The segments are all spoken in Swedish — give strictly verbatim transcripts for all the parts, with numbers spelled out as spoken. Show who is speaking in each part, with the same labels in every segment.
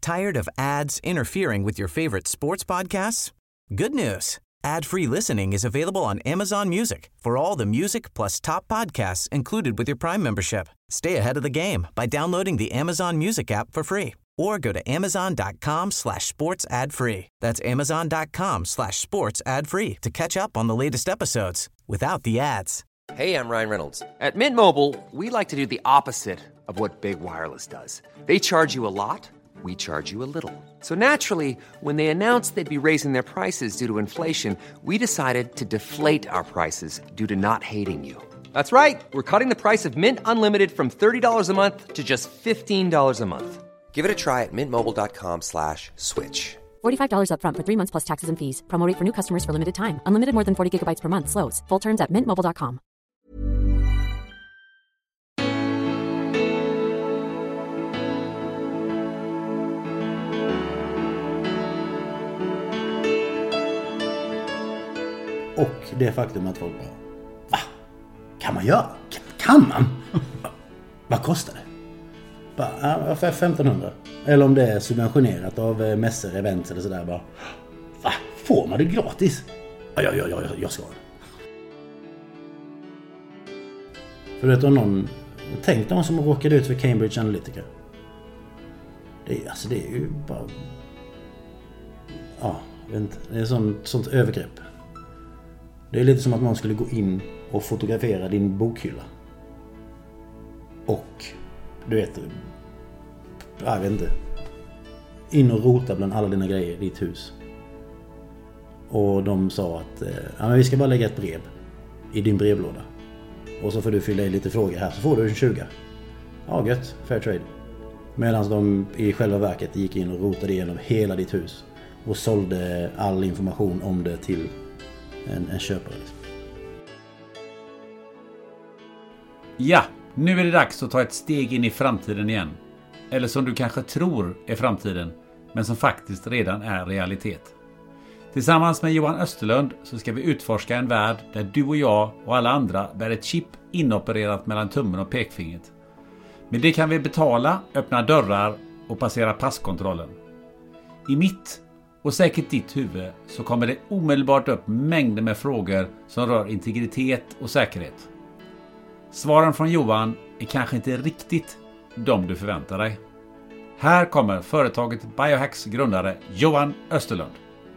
Speaker 1: Tired of ads interfering with your favorite sports podcasts? Good news. Ad-free listening is available on Amazon Music for all the music plus top podcasts included with your Prime membership. Stay ahead of the game by downloading the Amazon Music app for free or go to amazon.com slash sports ad free. That's amazon.com slash sports ad free to catch up on the latest episodes without the ads.
Speaker 2: Hey, I'm Ryan Reynolds. At Mint Mobile, we like to do the opposite of what Big Wireless does. They charge you a lot. We charge you a little. So naturally, when they announced they'd be raising their prices due to inflation, we decided to deflate our prices due to not hating you. That's right. We're cutting the price of Mint Unlimited from thirty dollars a month to just fifteen dollars a month. Give it a try at mintmobile.com slash switch.
Speaker 3: forty-five dollars up front for three months plus taxes and fees. Promo rate for new customers for limited time. Unlimited more than forty gigabytes per month. Slows full terms at mint mobile dot com.
Speaker 4: Och det faktum att folk bara, va? Kan man göra? Kan, kan man? Vad kostar det? Bara, ja, för femtonhundra. Eller om det är subventionerat av mässor, events eller sådär. Bara, va? Får man det gratis? Ja, ja, ja, ja, jag ska. För du vet om någon, tänk någon som råkade ut för Cambridge Analytica. Det är, alltså det är ju bara, ja, jag vet inte, det är sånt, sånt övergrepp. Det är lite som att någon skulle gå in och fotografera din bokhylla. Och, du vet, jag vet inte, in och rota bland alla dina grejer i ditt hus. Och de sa att ja, men vi ska bara lägga ett brev i din brevlåda. Och så får du fylla i lite frågor här, så får du en tjugo. Ja, gött, fair trade. Medan de i själva verket gick in och rotade igenom hela ditt hus. Och sålde all information om det till en, en köpare. Liksom.
Speaker 5: Ja, nu är det dags att ta ett steg in i framtiden igen. Eller som du kanske tror är framtiden, men som faktiskt redan är realitet. Tillsammans med Johan Österlund så ska vi utforska en värld där du och jag och alla andra bär ett chip inopererat mellan tummen och pekfingret. Med det kan vi betala, öppna dörrar och passera passkontrollen. I mitt och säkert ditt huvud så kommer det omedelbart upp mängder med frågor som rör integritet och säkerhet. Svaren från Johan är kanske inte riktigt de du förväntar dig. Här kommer företaget Biohacks grundare Johan Österlund.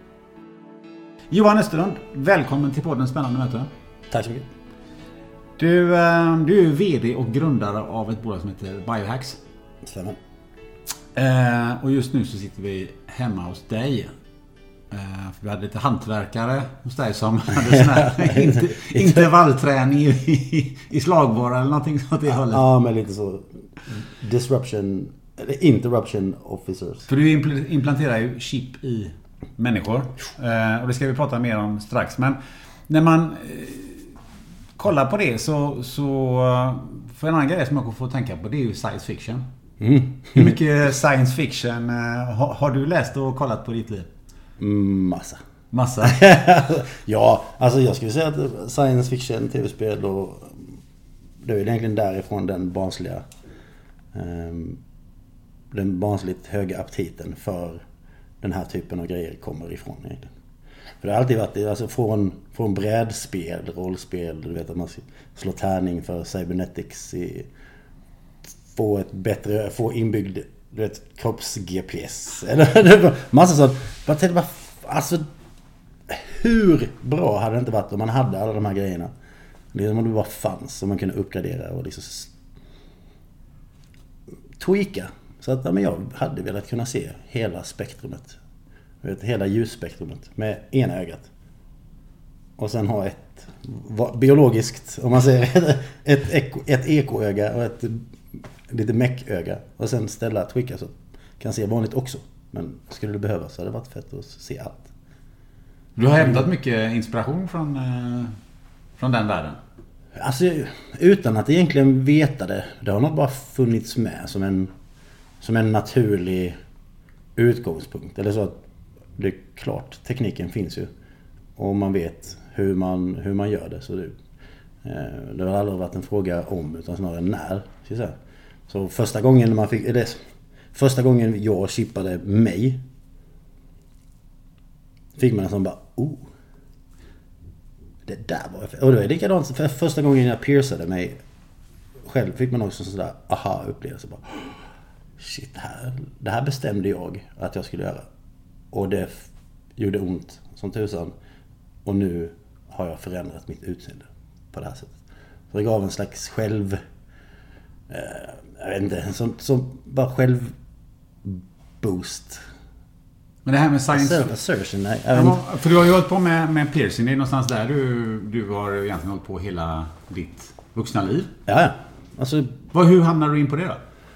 Speaker 5: Johan Österlund, välkommen till podden Spännande möte.
Speaker 4: Tack så mycket.
Speaker 5: Du, du är vd och grundare av ett bolag som heter Biohacks.
Speaker 4: Stämmer.
Speaker 5: Eh, och just nu så sitter vi hemma hos dig. Eh, för vi hade lite hantverkare hos dig som hade sån här inte, intervallträning i, i, i slagborr eller någonting sånt det hållet.
Speaker 4: Ja, men lite så disruption, eller interruption officers.
Speaker 5: För du implanterar ju chip i människor. Eh, och det ska vi prata mer om strax. Men när man eh, kollar på det så, så för en annan grej som jag får tänka på, det är ju science fiction.
Speaker 4: Mm.
Speaker 5: Hur mycket science fiction eh, har, har du läst och kollat på ditt liv?
Speaker 4: Mm, massa.
Speaker 5: Massa?
Speaker 4: Ja, alltså jag skulle säga att science fiction, tv-spel och det är egentligen därifrån den barnsliga um, den barnsligt höga aptiten för den här typen av grejer kommer ifrån egentligen. För det har alltid varit alltså från, från brädspel, rollspel, du vet att man slår tärning för cybernetics i, få ett bättre, få inbyggd du vet, kropps-G P S eller massa sånt. Bara tänkte bara, alltså hur bra hade det inte varit om man hade alla de här grejerna? Liksom om det bara fanns så man kunde uppgradera och liksom tweaka. Så att ja, men jag hade velat kunna se hela spektrumet. Vet, hela ljusspektrumet med ena ögat. Och sen ha ett biologiskt, om man säger ett, eko, ett ekoöga och ett lite mecköga. Och sen ställa tweaka så kan se vanligt också. Men skulle det behövas så hade det varit fett att se allt.
Speaker 5: Du har hämtat mycket inspiration från, från den världen?
Speaker 4: Alltså utan att egentligen veta det. Det har nog bara funnits med som en, som en naturlig utgångspunkt. Eller så att det är klart, tekniken finns ju. Och man vet hur man, hur man gör det. Så det, eh, det har aldrig varit en fråga om utan snarare när. Så, så första gången man fick... Det, Första gången jag chippade mig fick man en sån bara, oh. Det där var... Och det var likadant, för första gången jag piercade mig själv fick man också sådär aha-upplevelse. Bara, shit, det här, det här bestämde jag att jag skulle göra. Och det f- gjorde ont som tusan. Och nu har jag förändrat mitt utseende på det här sättet. Så det gav en slags själv... Eh, jag vet inte, som, som bara själv boost.
Speaker 5: Men det här med science...
Speaker 4: Assertion, nej.
Speaker 5: Ja, för du har ju hållit på med, med piercing. Det är någonstans där du, du har egentligen hållit på hela ditt vuxna liv.
Speaker 4: Ja, ja. Alltså...
Speaker 5: Vad, hur hamnade du in på det då?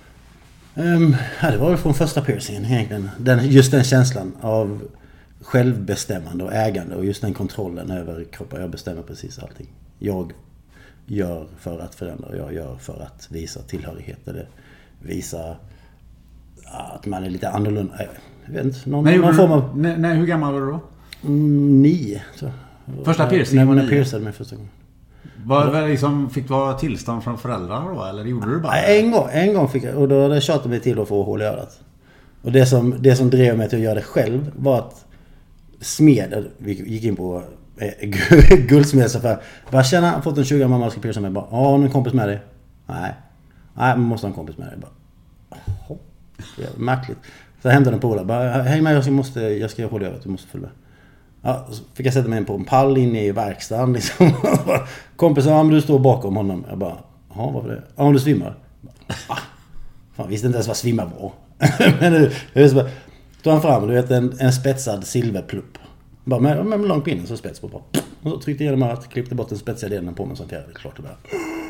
Speaker 4: Um, ja, det var väl från första piercingen egentligen. Den, just den känslan av självbestämmande och ägande och just den kontrollen över kroppen. Jag bestämmer precis allting. Jag gör för att förändra och jag gör för att visa tillhörighet eller visa att man är lite annorlunda. Jag vet inte, någon,
Speaker 5: nej,
Speaker 4: någon form av...
Speaker 5: Nej, nej, hur gammal var du då?
Speaker 4: Mm, nio. Så.
Speaker 5: Första piercingen
Speaker 4: när
Speaker 5: var
Speaker 4: jag
Speaker 5: nio?
Speaker 4: piercade mig första gången.
Speaker 5: Var, var liksom, fick du ha tillstånd från föräldrar då? Eller gjorde du bara?
Speaker 4: En gång, en gång fick jag, och då det tjatade mig till att få hål i örat. Och det som, det som drev mig till att göra det själv var att smeden, vi gick in på eh, guldsmedsaffär. Bara känna, jag fått en tjugo mamma ska pierca mig. Bara, ja, har du en kompis med dig? Nej. Nej, man måste ha en kompis med dig. Bara, oh, det är märkligt. Så jag hämtade en polare. Bara, hej med, jag, måste, jag ska göra hål i örat, du måste följa med. Ja, så fick jag sätta mig in på en pall inne i verkstaden liksom. Kompisen, ja men du står bakom honom. Jag bara, ja varför det? Ja, om du svimmar. Ah, fan, visste inte ens vad svimma var. Men nu, jag bara, tog han fram, du vet, en, en spetsad silverplupp. Bara med, med en lång pinne så spets på. Bara, och så tryckte jag igenom örat, klippte bort den spetsiga delen på mig, sånt här, det är klart det bara.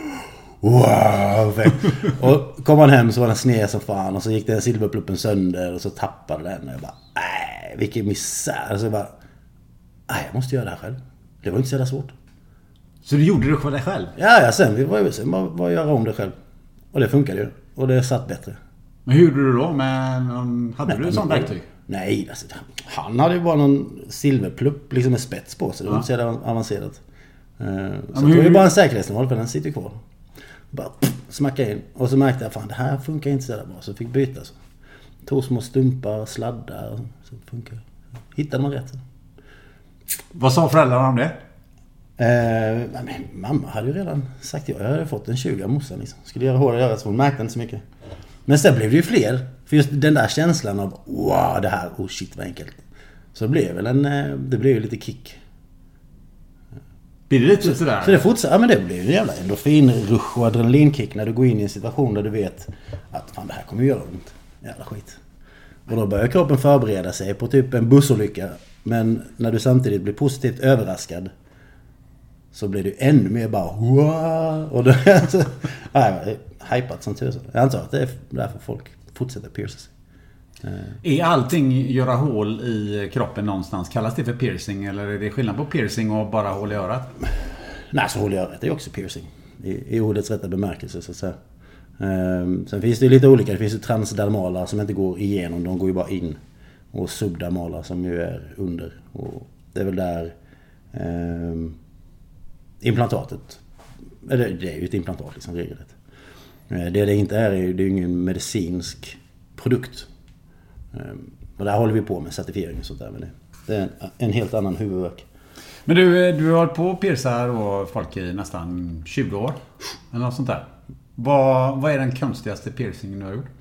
Speaker 4: Wow, och kom han hem så var den sned som fan. Och så gick den silverpluppen sönder och så tappade den. Och jag bara, nej, vilken misär. Så jag bara, nej, jag måste göra det här själv. Det var inte så jävla svårt.
Speaker 5: Så du gjorde det för dig själv?
Speaker 4: Ja, ja, sen vi var ju sen bara, bara göra om det själv. Och det funkade ju. Och det satt bättre.
Speaker 5: Men hur gjorde du då? Men, hade nej, du sån verktyg?
Speaker 4: Nej, alltså, han hade ju bara någon silverplupp liksom med spets på. Så det var inte så jävla avancerat. Uh, så ja, det var ju bara en säkerhetsnål för den sitter kvar. Bara smacka in. Och så märkte jag, fan det här funkar inte så jävla bra. Så fick byta. Så. Tog små stumpar, sladdar. Så funkar. Hittade man rätt.
Speaker 5: Vad sa föräldrarna om det?
Speaker 4: Eh, men, mamma hade ju redan sagt ja. Jag hade fått en tjugo av morsan liksom. Skulle göra hårdare göra så hon märkte inte så mycket. Men sen blev det ju fler. För just den där känslan av wow, det här, oh shit vad enkelt. Så det blev väl en, det blev ju lite kick.
Speaker 5: Blir det lite sådär?
Speaker 4: Så det fortsatte, ja men det blir ju en jävla endorfinrush och adrenalinkick när du går in i en situation där du vet att fan det här kommer ju göra ont. Jävla skit. Och då börjar kroppen förbereda sig på typ en bussolycka. Men när du samtidigt blir positivt överraskad så blir du ännu mer bara wow. Och då är det nej, hypat som tusen. Jag antar att det är därför folk fortsätter pierca sig.
Speaker 5: Är allting göra hål i kroppen någonstans? Kallas det för piercing? Eller är det skillnad på piercing och bara hål i örat?
Speaker 4: Nej, så hål i örat är också piercing. I, i ordets rätta bemärkelse så att säga. Um, sen finns det lite olika. Det finns ju transdermala som inte går igenom. De går ju bara in. Och subdermala som ju är under. Och det är väl där um, implantatet. Eller det är ju ett implantat liksom regelrätt. Det det inte är, är ju, det är ju ingen medicinsk produkt. Um, och där håller vi på med certifiering och sånt där. Men det, det är en, en helt annan huvudvärk.
Speaker 5: Men du, du har hållit på att pierca och folk i nästan tjugo år. Eller något sånt där. Vad, vad är den konstigaste piercingen du har gjort?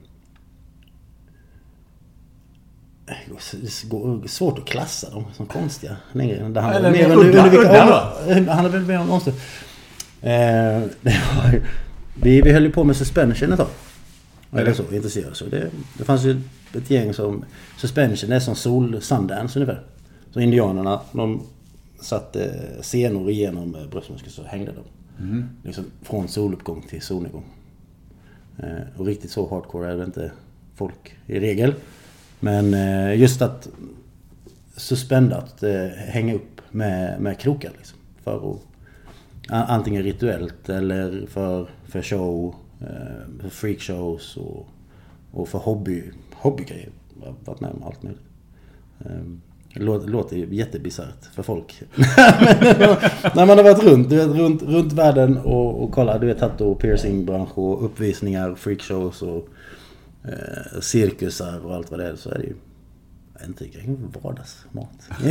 Speaker 4: Det går svårt att klassa dem som konstiga. Nej, det
Speaker 5: handlar Eller mer under, under vilka
Speaker 4: det handlar väl mer om konstigt. Eh, det var, vi, vi höll ju på med suspension ett tag. Eller så, intresserade så. Det, det fanns ju ett gäng som suspension är som sol sundance ungefär. Så indianerna, de satte senor igenom bröstmuskeln så hängde de. Mm. Liksom från soluppgång till solnedgång. Eh, och riktigt så hardcore är det inte folk i regel. Men eh, just att suspenda, att eh, hänga upp med, med krokar liksom, för att a, antingen rituellt eller för, för show, eh, för freakshows och, och för hobby, hobbygrejer. Jag har varit med om allt möjligt. Eh, Det låter, låter jättebisarrt för folk. När man har varit runt, du vet, runt, runt världen och, och kolla, du vet, tattoo, piercingbransch och uppvisningar, freakshows och eh, cirkusar och allt vad det är, så är det ju inte vardagsmat.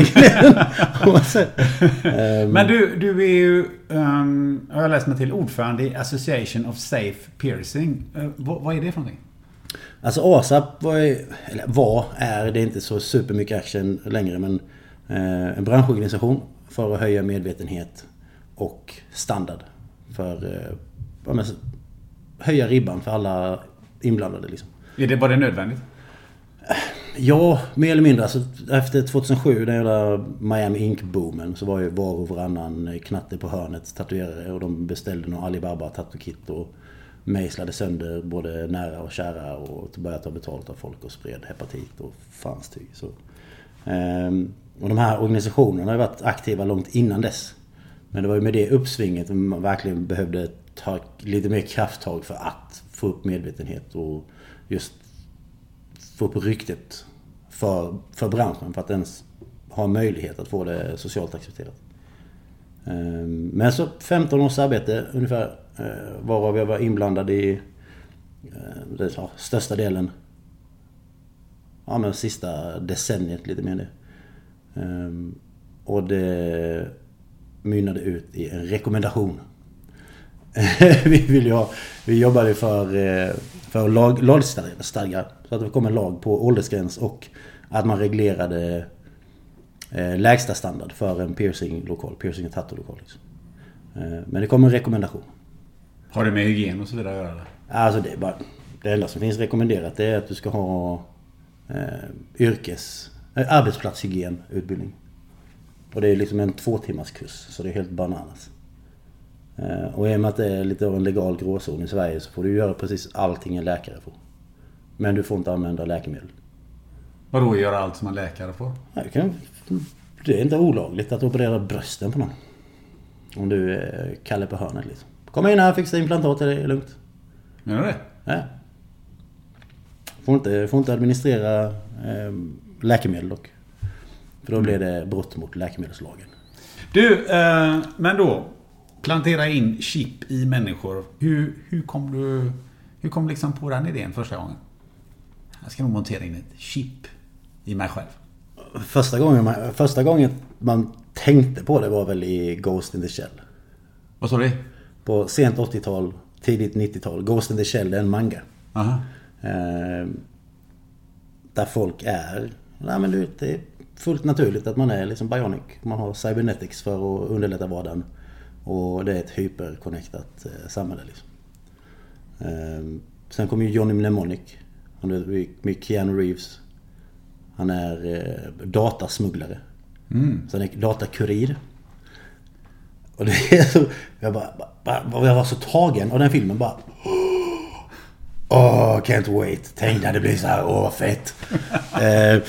Speaker 4: um,
Speaker 5: Men du, du är ju, um, jag har läst mig till, ordförande i Association of Safe Piercing. Uh, vad, vad är det för någonting?
Speaker 4: Alltså A S A P var, eller var, är, det är inte så supermycket action längre, men eh, en branschorganisation för att höja medvetenhet och standard för eh, men, höja ribban för alla inblandade liksom.
Speaker 5: Är det bara nödvändigt?
Speaker 4: Ja, mer eller mindre. Alltså, efter tjugohundrasju, den jävla Miami Ink-boomen, så var ju var och varannan knatte på hörnet tatuerare, och de beställde någon Alibaba tattoo-kit och mejslade sönder både nära och kära och började ta betalt av folk och spred hepatit och fanstyg. Så. Ehm, och de här organisationerna har varit aktiva långt innan dess. Men det var ju med det uppsvinget man verkligen behövde ta lite mer krafttag för att få upp medvetenhet och just få upp ryktet för, för branschen, för att ens ha möjlighet att få det socialt accepterat. Men så femton års arbete ungefär, varav jag var inblandad i den största delen, ja men sista decenniet lite mer det. Och det mynnade ut i en rekommendation. vi, vill ju ha, vi jobbade för, för lag, lagstadga, så att det kom en lag på åldersgräns och att man reglerade eh, lägsta standard för en piercing-lokal, piercing- och tattoo-lokal. Liksom. Eh, men det kom en rekommendation.
Speaker 5: Har det med hygien och så vidare att göra?
Speaker 4: Alltså det är bara, det enda som finns rekommenderat är att du ska ha eh, yrkes, eh, arbetsplatshygienutbildning. Och det är liksom en två timmars kurs, så det är helt bananas. Och i och med att det är lite av en legal gråzon i Sverige, så får du göra precis allting en läkare får. Men du får inte använda läkemedel.
Speaker 5: Vadå göra allt som en läkare får?
Speaker 4: Nej, kan, det är inte olagligt att operera brösten på någon. Om du är Kalle på hörnet liksom. Kom in här, fixa implantat, det är lugnt.
Speaker 5: Menar du det?
Speaker 4: Ja. Får inte, får inte administrera eh, läkemedel dock. För då blir det brott mot läkemedelslagen.
Speaker 5: Du, eh, men då plantera in chip i människor. Hur, hur kom du hur kom liksom på den idén första gången? Jag ska nog montera in ett chip i mig själv.
Speaker 4: Första gången man, första gången man tänkte på det var väl i Ghost in the Shell.
Speaker 5: Vad sa du?
Speaker 4: På sent åttiotal, tidigt nittiotal. Ghost in the Shell är en manga.
Speaker 5: Aha.
Speaker 4: Eh, där folk är, nej men det är fullt naturligt att man är liksom bionic. Man har cybernetics för att underlätta vardagen. Och det är ett hyperconnectat eh, samhälle liksom. Eh, sen kommer ju Johnny Mnemonic. Han är med Keanu Reeves. Han är eh, datasmugglare. Mm. Sen är datakurir. Och det är så, jag bara, bara, jag var så tagen av den filmen bara. Åh, oh, can't wait. Tänkte att det blir så här, åh vad fett. eh,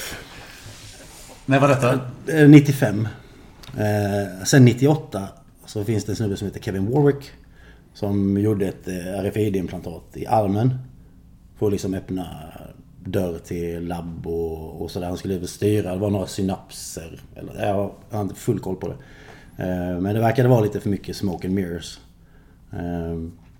Speaker 5: När var detta?
Speaker 4: nittiofem. Eh, sen nittioåtta så finns det en snubbe som heter Kevin Warwick som gjorde ett R F I D-implantat i armen för att liksom öppna dörr till labb och, och sådär. Han skulle styra, det var några synapser eller, jag har inte full koll på det. Eh, men det verkade vara lite för mycket smoke and mirrors. Eh,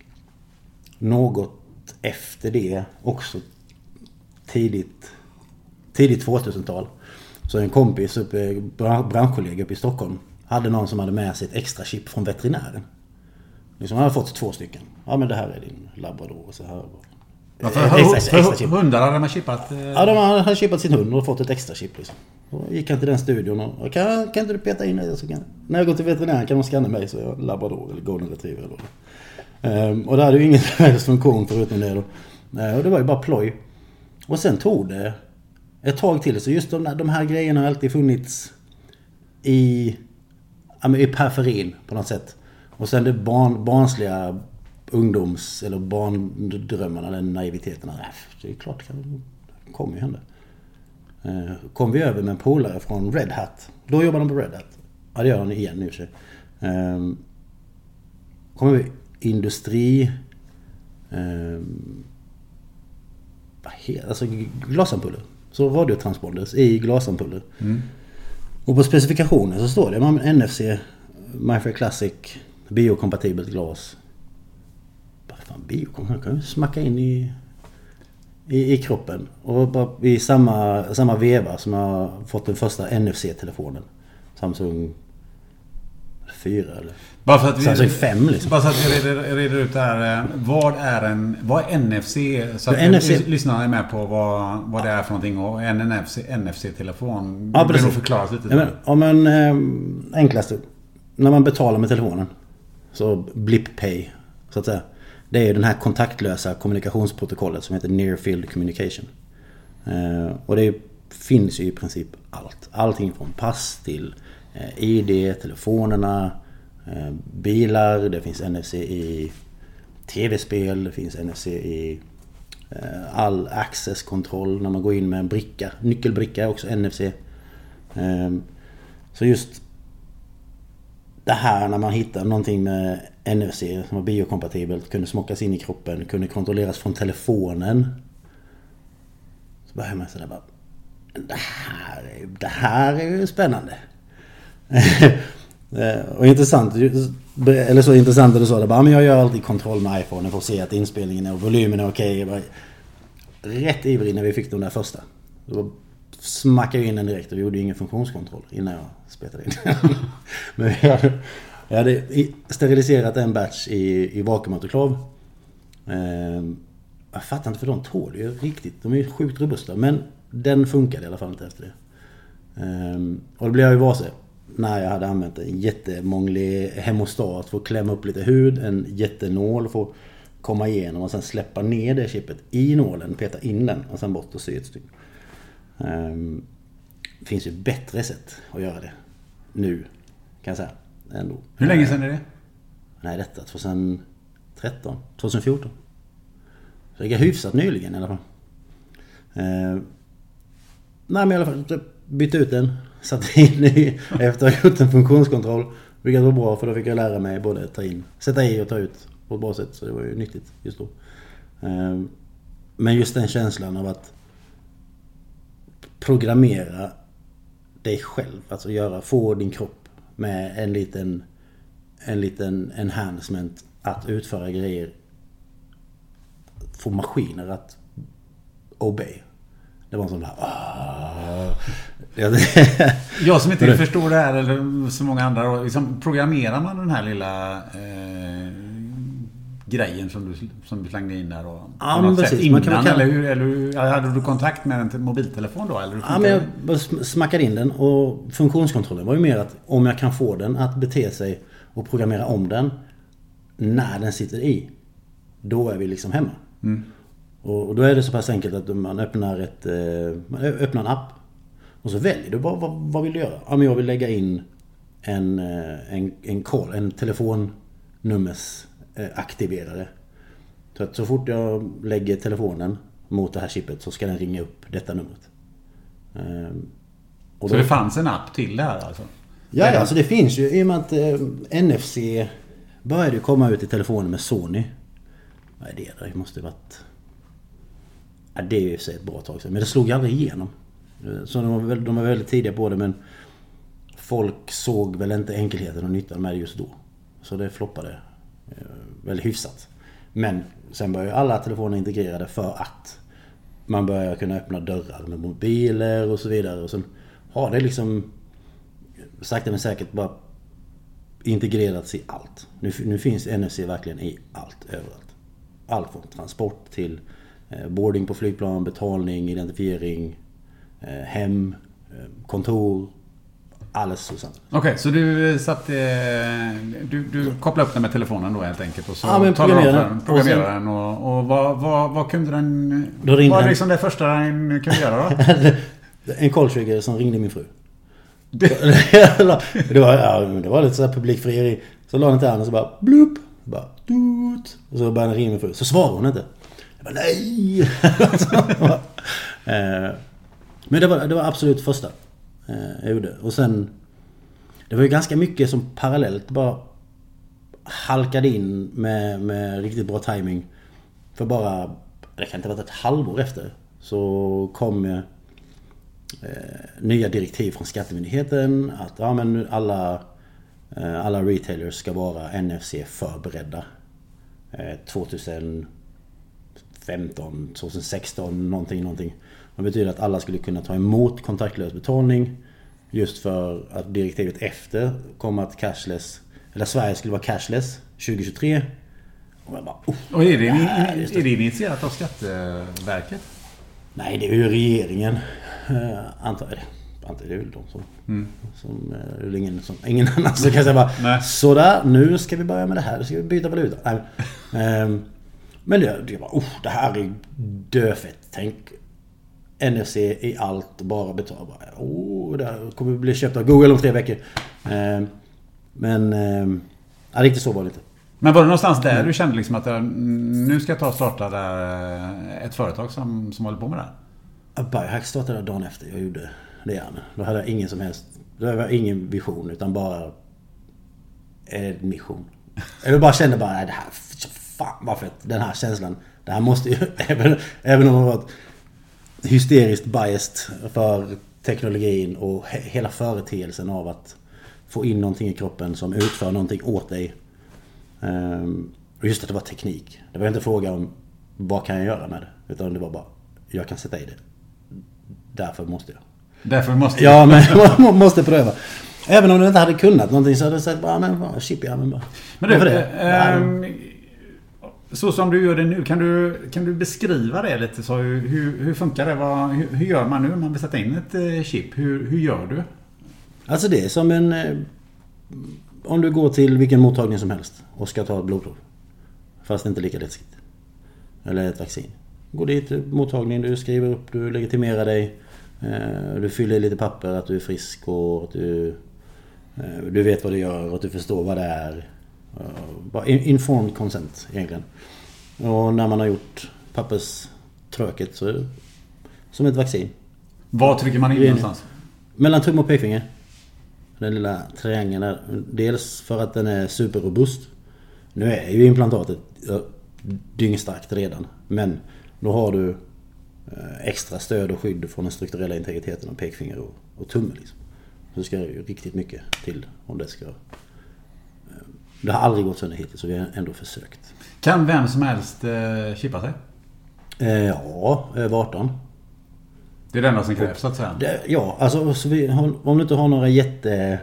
Speaker 4: något efter det också tidigt tidigt tvåtusental så en kompis uppe, branschkollega uppe i Stockholm hade någon som hade med sig ett extra chip från veterinären. Liksom han hade fått två stycken. Ja men det här är din labrador och så här.
Speaker 5: Ja, för, extra, extra, extra chip. Hundar hade man chippat? Eh...
Speaker 4: Ja, de hade chippat sin hund och fått ett extra chip liksom. Så gick han till den studion och kan, kan inte du peta in det så kan, när jag går till veterinären kan de scanna mig så jag labrador eller golden retriever eller Um, och det hade ju ingen funktion förutom det då. Uh, och det var ju bara ploj. Och sen tog det ett tag till. Så just de, de här grejerna har alltid funnits i, ja, i periferin på något sätt. Och sen det barn, barnsliga ungdoms- eller barndrömmarna, eller naiviteterna. Det är klart, det kommer ju hända. Uh, kom vi över med en polare från Red Hat. Då jobbar de på Red Hat. Ja, det gör de igen nu. Um, kommer vi industri eh, alltså glasampuller, så radiotransponders i glasampuller. Mm. Och på specifikationen så står det man N F C, MyFair Classic, biokompatibelt glas. Vad fan biokompatibelt? Kan ju smacka in i i, i kroppen. Och bara i samma, samma veva som jag har fått den första N F C-telefonen. Samsung fyra eller
Speaker 5: bara för att vi,
Speaker 4: Samsung fem liksom.
Speaker 5: Bara så att vi reder, reder ut där. Vad är en vad är N F C? Så att
Speaker 4: N F C...
Speaker 5: lyssnarna är med på vad, vad det är för någonting. Och en N F C, N F C-telefon.
Speaker 4: Ja,
Speaker 5: det
Speaker 4: precis.
Speaker 5: nog förklaras lite.
Speaker 4: Ja, men, om en eh, enklaste. När man betalar med telefonen. Så Blip Pay. Så att säga. Det är ju den här kontaktlösa kommunikationsprotokollet som heter Near Field Communication. Eh, och det finns ju i princip allt. Allting från pass till eh, I D, telefonerna, eh, bilar. Det finns N F C i tv-spel. Det finns N F C i eh, all access-kontroll när man går in med en bricka. Nyckelbricka är också N F C. Eh, så just det här när man hittar någonting med N F C som var biokompatibelt, kunde smockas in i kroppen, kunde kontrolleras från telefonen. Så börjar man sådär bara, det här är, det här är ju spännande. Och intressant, eller så intressant att du sa det, bara, men jag gör alltid kontroll med iPhone för att se att inspelningen och volymen är okej. Okay. Rätt ivrig när vi fick de där första. Då smackade jag in den direkt och vi gjorde ingen funktionskontroll innan jag spelade in. Men jag hade, jag hade steriliserat en batch i, i vakuumautoklav. Ehm, jag fattar inte för de tål ju riktigt. De är sjukt robusta. Men den funkade i alla fall inte efter det. Ehm, och då blev jag ju varse när jag hade använt en jättemånglig hemostat för att klämma upp lite hud. En jättenål för att komma igenom och sen släppa ner det chippet i nålen. Peta in den och sen bort och sy ett stycke. Um, det finns ju bättre sätt att göra det nu, kan jag säga ändå.
Speaker 5: Hur länge sedan är det?
Speaker 4: Nej, detta tjugohundratretton tjugohundrafjorton. Så det är hyfsat nyligen i alla fall. uh, Nej men i alla fall bytte ut den, satte in i efter att ha gjort en funktionskontroll, vilket var bra för då fick jag lära mig både ta in, sätta i och ta ut på ett bra sätt, så det var ju nyttigt just då. uh, Men just den känslan av att programmera dig själv, alltså göra, få din kropp med en liten en liten enhancement att utföra grejer, få maskiner att obey. Det var en sån där
Speaker 5: jag som inte förstår det här eller så många andra då, liksom, programmerar man den här lilla eh, grejen som du, som du slängde in där och
Speaker 4: ja, men precis.
Speaker 5: Innan,
Speaker 4: man kan, kan...
Speaker 5: eller, hur, eller hur, hade du kontakt med en mobiltelefon då? Eller
Speaker 4: ja, men jag smackade in den och funktionskontrollen var ju mer att om jag kan få den att bete sig och programmera om den när den sitter i, då är vi liksom hemma. Mm. Och då är det så pass enkelt att man öppnar ett man öppnar en app och så väljer du bara vad, vad vill du göra? Ja, men jag vill lägga in en en en call, en telefonnummer aktiverare. Så att så fort jag lägger telefonen mot det här chippet så ska den ringa upp detta numret. Ehm, och
Speaker 5: så
Speaker 4: då...
Speaker 5: det fanns en app till det här alltså?
Speaker 4: Ja, ja, alltså det finns ju i och med att eh, N F C började komma ut i telefonen med Sony. Vad är det? Det måste ju varit... Ja, det är ju ett bra tag sedan. Men det slog ju aldrig igenom. Så de var, väldigt, de var väldigt tidiga på det, men folk såg väl inte enkelheten och nyttan med det just då. Så det floppade väldigt hyfsat. Men sen började alla telefoner integrerade för att man börjar kunna öppna dörrar med mobiler och så vidare. Och sen har det liksom sakta men säkert bara integrerats i allt. Nu, nu finns N F C verkligen i allt, överallt. Allt från transport till eh, boarding på flygplan, betalning, identifiering, eh, hem, eh, kontor. Alles så sant.
Speaker 5: Okej, okay, så du satt eh, du, du kopplade upp den med telefonen då helt enkelt och så
Speaker 4: ja, men
Speaker 5: talade
Speaker 4: programmera
Speaker 5: den, programmerade den och, och vad, vad, vad kunde den
Speaker 4: då ringde
Speaker 5: vad var
Speaker 4: den.
Speaker 5: liksom det första den kunde göra då?
Speaker 4: En call trigger som ringde min fru. det var ja, det var lite så här publikfrieri. Så la den till henne och så bara blup, bara dut, och så började den ringa min fru. Så svarade hon inte. Jag bara nej. Men det var det var absolut första jag gjorde. Och sen det var ju ganska mycket som parallellt bara halkade in med, med riktigt bra timing. För bara, det kan inte ha varit ett halvår efter, så kom eh, nya direktiv från Skattemyndigheten att ja, men alla, eh, alla retailers ska vara N F C förberedda eh, tjugohundrafemton tjugohundrafemton, tjugohundrasexton, någonting, någonting. Det betyder att alla skulle kunna ta emot kontaktlös betalning just för att direktivet efter kom att cashless, eller Sverige skulle vara cashless tjugohundratjugotre. Och jag bara, oh,
Speaker 5: och är det,
Speaker 4: ja,
Speaker 5: är det initierat av Skatteverket?
Speaker 4: Nej, det är ju regeringen. Uh, antar jag det. Antar det är väl de som... Mm. som uh, ingen, som, ingen annan som kan säga bara, nej. Sådär, nu ska vi börja med det här. Nu ska vi byta valuta. Nej. Um, men det, det var, oh, det här är döfett. Tänk N F C i allt, bara betala. Oh, det här kommer bli köpt av Google om tre veckor. Um, men um, ja, riktigt så var det inte.
Speaker 5: Men var det någonstans där mm. du kände liksom att nu ska jag ta och starta där ett företag som, som håller på med det här?
Speaker 4: Biohack startade dagen efter jag gjorde det gärna. Då hade jag ingen som helst, då var ingen vision utan bara en mission. Jag bara kände bara, nej, det här, fan vad fett, den här känslan, det här måste ju, även, även om jag var hysteriskt biased för teknologin och he, hela företeelsen av att få in någonting i kroppen som utför någonting åt dig. Um, och just att det var teknik. Det var inte fråga om vad kan jag göra med det, utan det var bara, jag kan sätta i det. Därför måste jag.
Speaker 5: Därför måste jag.
Speaker 4: Ja, men man måste pröva. Även om du inte hade kunnat någonting så hade jag sagt bara, men bara, chip, ja, men bara.
Speaker 5: Men du, det? Ähm, så som du gör det nu, kan du, kan du beskriva det lite? Så hur, hur funkar det? Vad, hur, hur gör man nu när man vill sätta in ett chip? Hur, hur gör du?
Speaker 4: Alltså det är som en... Om du går till vilken mottagning som helst och ska ta ett blodprov. Fast inte lika läskigt. Eller ett vaccin. Gå dit till mottagningen, du skriver upp, du legitimerar dig. Du fyller i lite papper att du är frisk och att du, du vet vad du gör och att du förstår vad det är. Bara informed consent egentligen. Och när man har gjort papperströket så är det som ett vaccin.
Speaker 5: Vad trycker man in någonstans?
Speaker 4: Mellan tum och pekfinger. Den lilla triangeln där. Dels för att den är superrobust. Nu är ju implantatet dyngstarkt redan. Men då har du extra stöd och skydd från den strukturella integriteten av pekfinger och, och tumme. Liksom. Så det ska ju riktigt mycket till om det ska... Det har aldrig gått sönder hittills så vi har ändå försökt.
Speaker 5: Kan vem som helst eh, chippa sig?
Speaker 4: Eh, ja, över arton.
Speaker 5: Det är det enda som krävs så att säga.
Speaker 4: Det, ja, alltså så vi, om du inte har några jätte...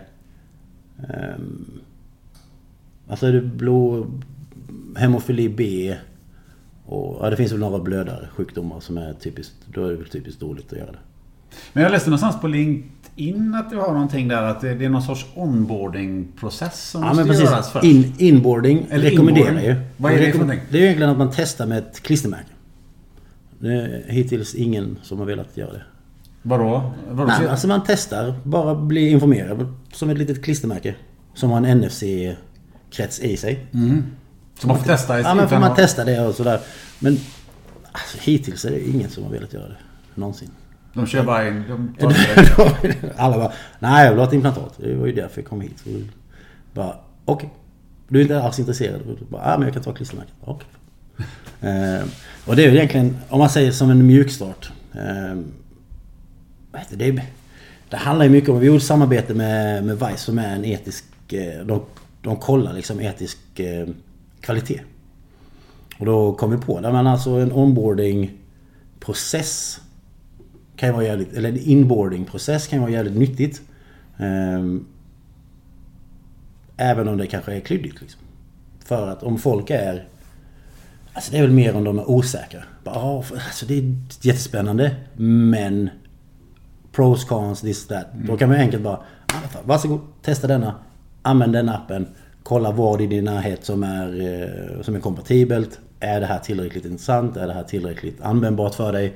Speaker 4: Um, alltså är det blod... Hemofili B... Och, ja, det finns väl några blödare sjukdomar som är typiskt... Då är det väl typiskt dåligt att göra det.
Speaker 5: Men jag läste någonstans på LinkedIn att du har någonting där att det, det är någon sorts onboarding-process som
Speaker 4: ja,
Speaker 5: måste göras först.
Speaker 4: In, inboarding
Speaker 5: eller
Speaker 4: rekommenderar
Speaker 5: inboarding.
Speaker 4: ju.
Speaker 5: Vad är det för någonting?
Speaker 4: Det är egentligen att man testar med ett klistermärke. Det är hittills ingen som har velat göra det.
Speaker 5: Vadå? Vadå?
Speaker 4: Nej, alltså man testar, bara bli informerad som ett litet klistermärke som har en N F C-krets i sig.
Speaker 5: Mm. Så man får testa i
Speaker 4: Ja, men får man testa det och sådär. Men alltså, hittills är det ingen som har velat göra det någonsin.
Speaker 5: De kör bara in. De
Speaker 4: alla bara, nej jag vill ha ett implantat. Det var ju därför jag kom hit. Så bara, okej. Okay. Du är inte alls intresserad. Bara, ja men jag kan ta klistermärket. Okej. Okay. eh, och det är ju egentligen, om man säger som en mjukstart. Eh, det, det, det handlar ju mycket om, vi gjorde samarbete med, med Vice som är en etisk, de, de kollar liksom etisk eh, kvalitet. Och då kom vi på det, men alltså en onboarding-process kan ju vara jävligt, eller en inboarding-process kan ju vara jävligt nyttigt. Um, även om det kanske är klyddigt liksom. För att om folk är, alltså det är väl mer om de är osäkra. Bara, alltså det är jättespännande, men pros, cons, this, that. Mm. Då kan man enkelt bara, varsågod, testa denna, använd den appen, kolla vad i din närhet som är, som är kompatibelt. Är det här tillräckligt intressant? Är det här tillräckligt användbart för dig?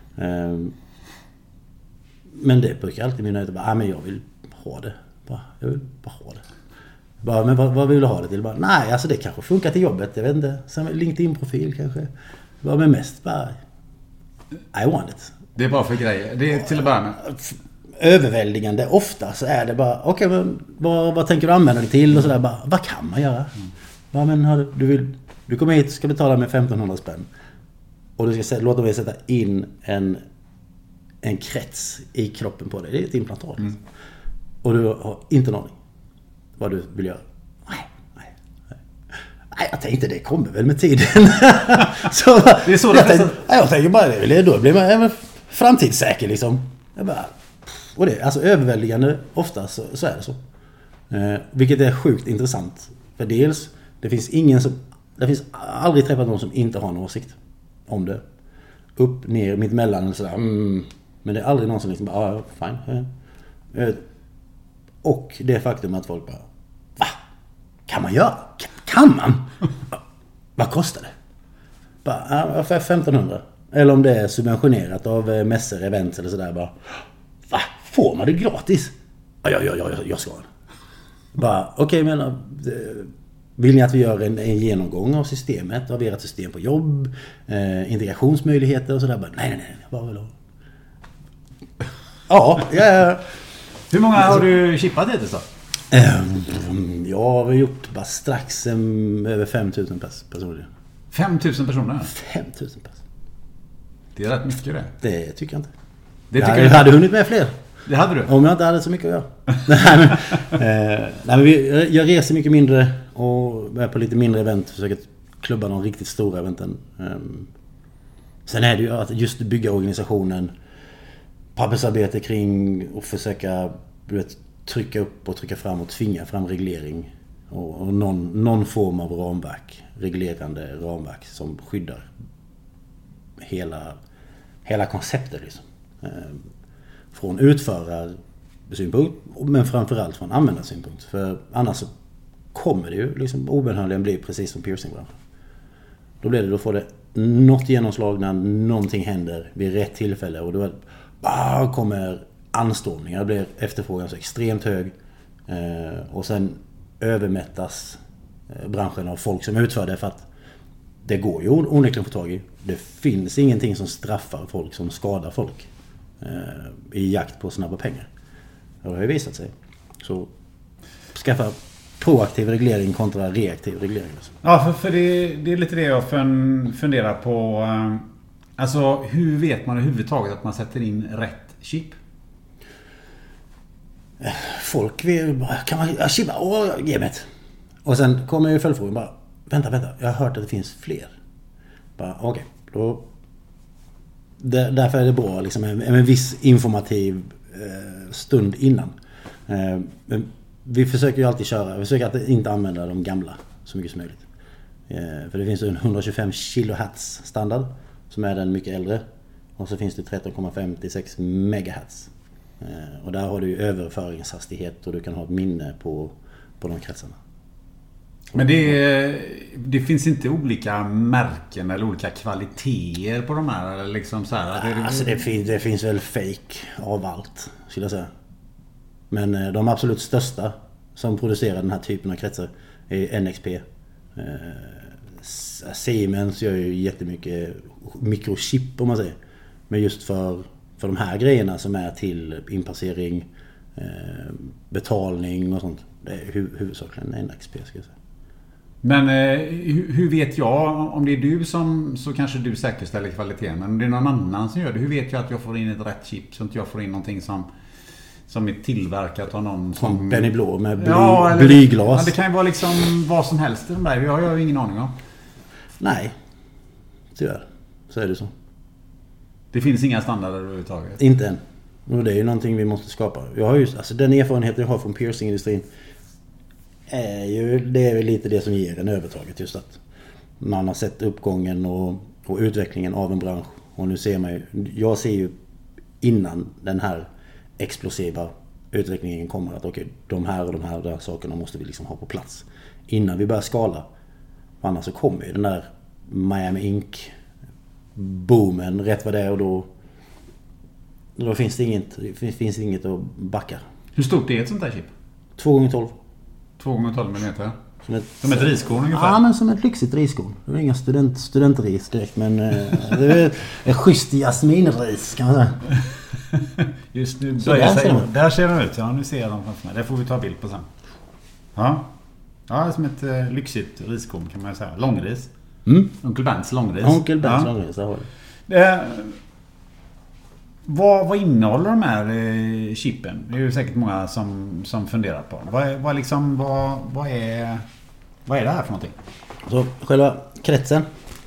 Speaker 4: Men det brukar alltid mina ut bara, ah, men jag vill ha det. Bara, jag vill bara ha det. Bara, men vad, vad vill du ha det till? Bara, nej, alltså det kanske funkar till jobbet. Jag vet inte. Sen LinkedIn-profil kanske. Bara, men mest bara, I want it.
Speaker 5: Det är bara för grejer. Det är till att börja med.
Speaker 4: Överväldigande. Ofta så är det bara, okej, okay, men vad, vad tänker du använda det till? Och sådär, bara, vad kan man göra? Mm. Bara, men hör, du, vill, du kommer hit och ska betala med femtonhundra spänn. Och du ska låta mig sätta in en, en krets i kroppen på dig. Det är ett implantat. Mm. Och du har inte någon aning vad du vill göra. Nej, nej, nej. Nej, jag tänkte det kommer väl med tiden. Så,
Speaker 5: det är så
Speaker 4: jag,
Speaker 5: det
Speaker 4: tänkte, jag tänkte bara, det, då blir man även framtidssäker liksom. Jag bara, och det, alltså överväldigande ofta så, så är det så. Eh, vilket är sjukt intressant. För dels, det finns ingen som, det finns aldrig träffat någon som inte har en åsikt om det. Upp, ner, mitt mellan och sådär. Mm. Men det är aldrig någon som liksom bara, ah, fine. Eh, och det faktum att folk bara, va? Kan man göra? Kan man? Vad kostar det? Bara, för femtonhundra. Eller om det är subventionerat av mässor, events eller sådär. Bara, va? Får man det gratis? Ja, ja, ja, ja jag ska. Bara, okej, okay, men vill ni att vi gör en, en genomgång av systemet? Av ert system på jobb? Eh, integrationsmöjligheter och sådär? Bara, nej, nej, nej. Bara vill ha. Ja, ja.
Speaker 5: Hur många har du chippat hittills då?
Speaker 4: Um, jag har gjort bara strax um, över fem tusen personer.
Speaker 5: fem tusen personer?
Speaker 4: fem tusen personer.
Speaker 5: Det är rätt mycket det.
Speaker 4: Det tycker jag inte.
Speaker 5: Det
Speaker 4: jag
Speaker 5: tycker
Speaker 4: jag
Speaker 5: du?
Speaker 4: hade hunnit med fler.
Speaker 5: Det hade du?
Speaker 4: Om jag inte hade så mycket att göra. nej, men, eh, nej, men vi, jag reser mycket mindre och är på lite mindre event. Försöker klubba de riktigt stora eventen. Um, sen är det ju att just bygga organisationen. Pappersarbete kring och försöka du vet, trycka upp och trycka fram och tvinga fram reglering och, och någon, någon form av ramverk, reglerande ramverk som skyddar hela, hela konceptet liksom. Ehm, från utförarsynpunkt men framförallt från användarsynpunkt, för annars så kommer det ju liksom obönhörligen bli precis som piercingbranschen. Då blir det, då får det något genomslag när någonting händer vid rätt tillfälle och då ah, kommer anstormningar, blir efterfrågan så extremt hög eh, och sen övermättas eh, branschen av folk som utför det, för att det går ju onekligen att få tag i. Det finns ingenting som straffar folk som skadar folk eh, i jakt på snabba pengar. Det har ju visat sig. Så skaffa proaktiv reglering kontra reaktiv reglering. Alltså.
Speaker 5: Ja, för, för det, det är lite det jag funderar på. Alltså, hur vet man överhuvudtaget att man sätter in rätt chip?
Speaker 4: Folk vill, kan man ja, chippa, åh, ge mig ett. Och sen kommer ju följdfrågan bara, vänta, vänta, jag har hört att det finns fler. Bara, okej, okay, då där, därför är det bra liksom en, en viss informativ eh, stund innan. Eh, men vi försöker ju alltid köra, vi försöker att inte använda de gamla så mycket som möjligt. Eh, för det finns en hundratjugofem kilohertz standard som är den mycket äldre. Och så finns det tretton komma femtiosex megahertz. Eh, och där har du ju överföringshastighet och du kan ha ett minne på, på de kretsarna.
Speaker 5: Men det, det finns inte olika märken eller olika kvaliteter på de här? Eller liksom så här,
Speaker 4: det, alltså det, finns, det finns väl fake av allt, skulle jag säga. Men eh, de absolut största som producerar den här typen av kretsar är N X P. Eh, Siemens gör ju jättemycket mikrochip om man säger. Men just för, för de här grejerna som är till inpassering, eh, betalning och sånt. Det är hu- huvudsakligen N X P ska jag säga.
Speaker 5: Men eh, hur, hur vet jag, om det är du som, så kanske du säkerställer kvaliteten. Men om det är någon annan som gör det, hur vet jag att jag får in ett rätt chip så att jag får in någonting som som är tillverkat av någon som...
Speaker 4: Som Benny Blå med bly,
Speaker 5: ja, eller,
Speaker 4: blyglas.
Speaker 5: Ja, det kan ju vara liksom vad som helst i de där. Jag har ju ingen aning om.
Speaker 4: Nej, tyvärr. Så är det så.
Speaker 5: Det finns inga standarder överhuvudtaget.
Speaker 4: Inte än. Och det är ju någonting vi måste skapa. Jag har just, alltså den erfarenheten jag har från piercingindustrin är ju, det är väl lite det som ger en övertaget, just att man har sett uppgången och, och utvecklingen av en bransch. Och nu ser man ju, jag ser ju innan den här explosiva utvecklingen kommer att okej, okay, de här och de här, de här sakerna måste vi liksom ha på plats innan vi börjar skala. Annars så kommer ju den där Miami Ink boomen rätt vad det är, och då då finns det inget, det finns inget att backa.
Speaker 5: Hur stort är ett sånt där chip?
Speaker 4: två gånger tolv.
Speaker 5: två gånger tolv millimeter?
Speaker 4: Som ett,
Speaker 5: som ett riskorn ungefär?
Speaker 4: Ja, men som ett lyxigt riskorn. Det är inga student, studentris direkt, men eh, det är ett schysst jasminris kan man säga.
Speaker 5: Just nu
Speaker 4: så där, ser
Speaker 5: där ser de ut. Ja, nu ser jag dem framför mig. Det får vi ta bild på sen. Ja, ja, som ett eh, lyxigt riskorn kan man säga. Långris.
Speaker 4: Mm.
Speaker 5: Onkel Bents långris.
Speaker 4: Onkel Bents
Speaker 5: ja.
Speaker 4: långris, det har
Speaker 5: det. Eh, vad, vad innehåller de här eh, chippen? Det är ju säkert många som, som funderar på. Vad är, vad liksom, vad, vad är, vad är det här för någonting?
Speaker 4: Så själva kretsen.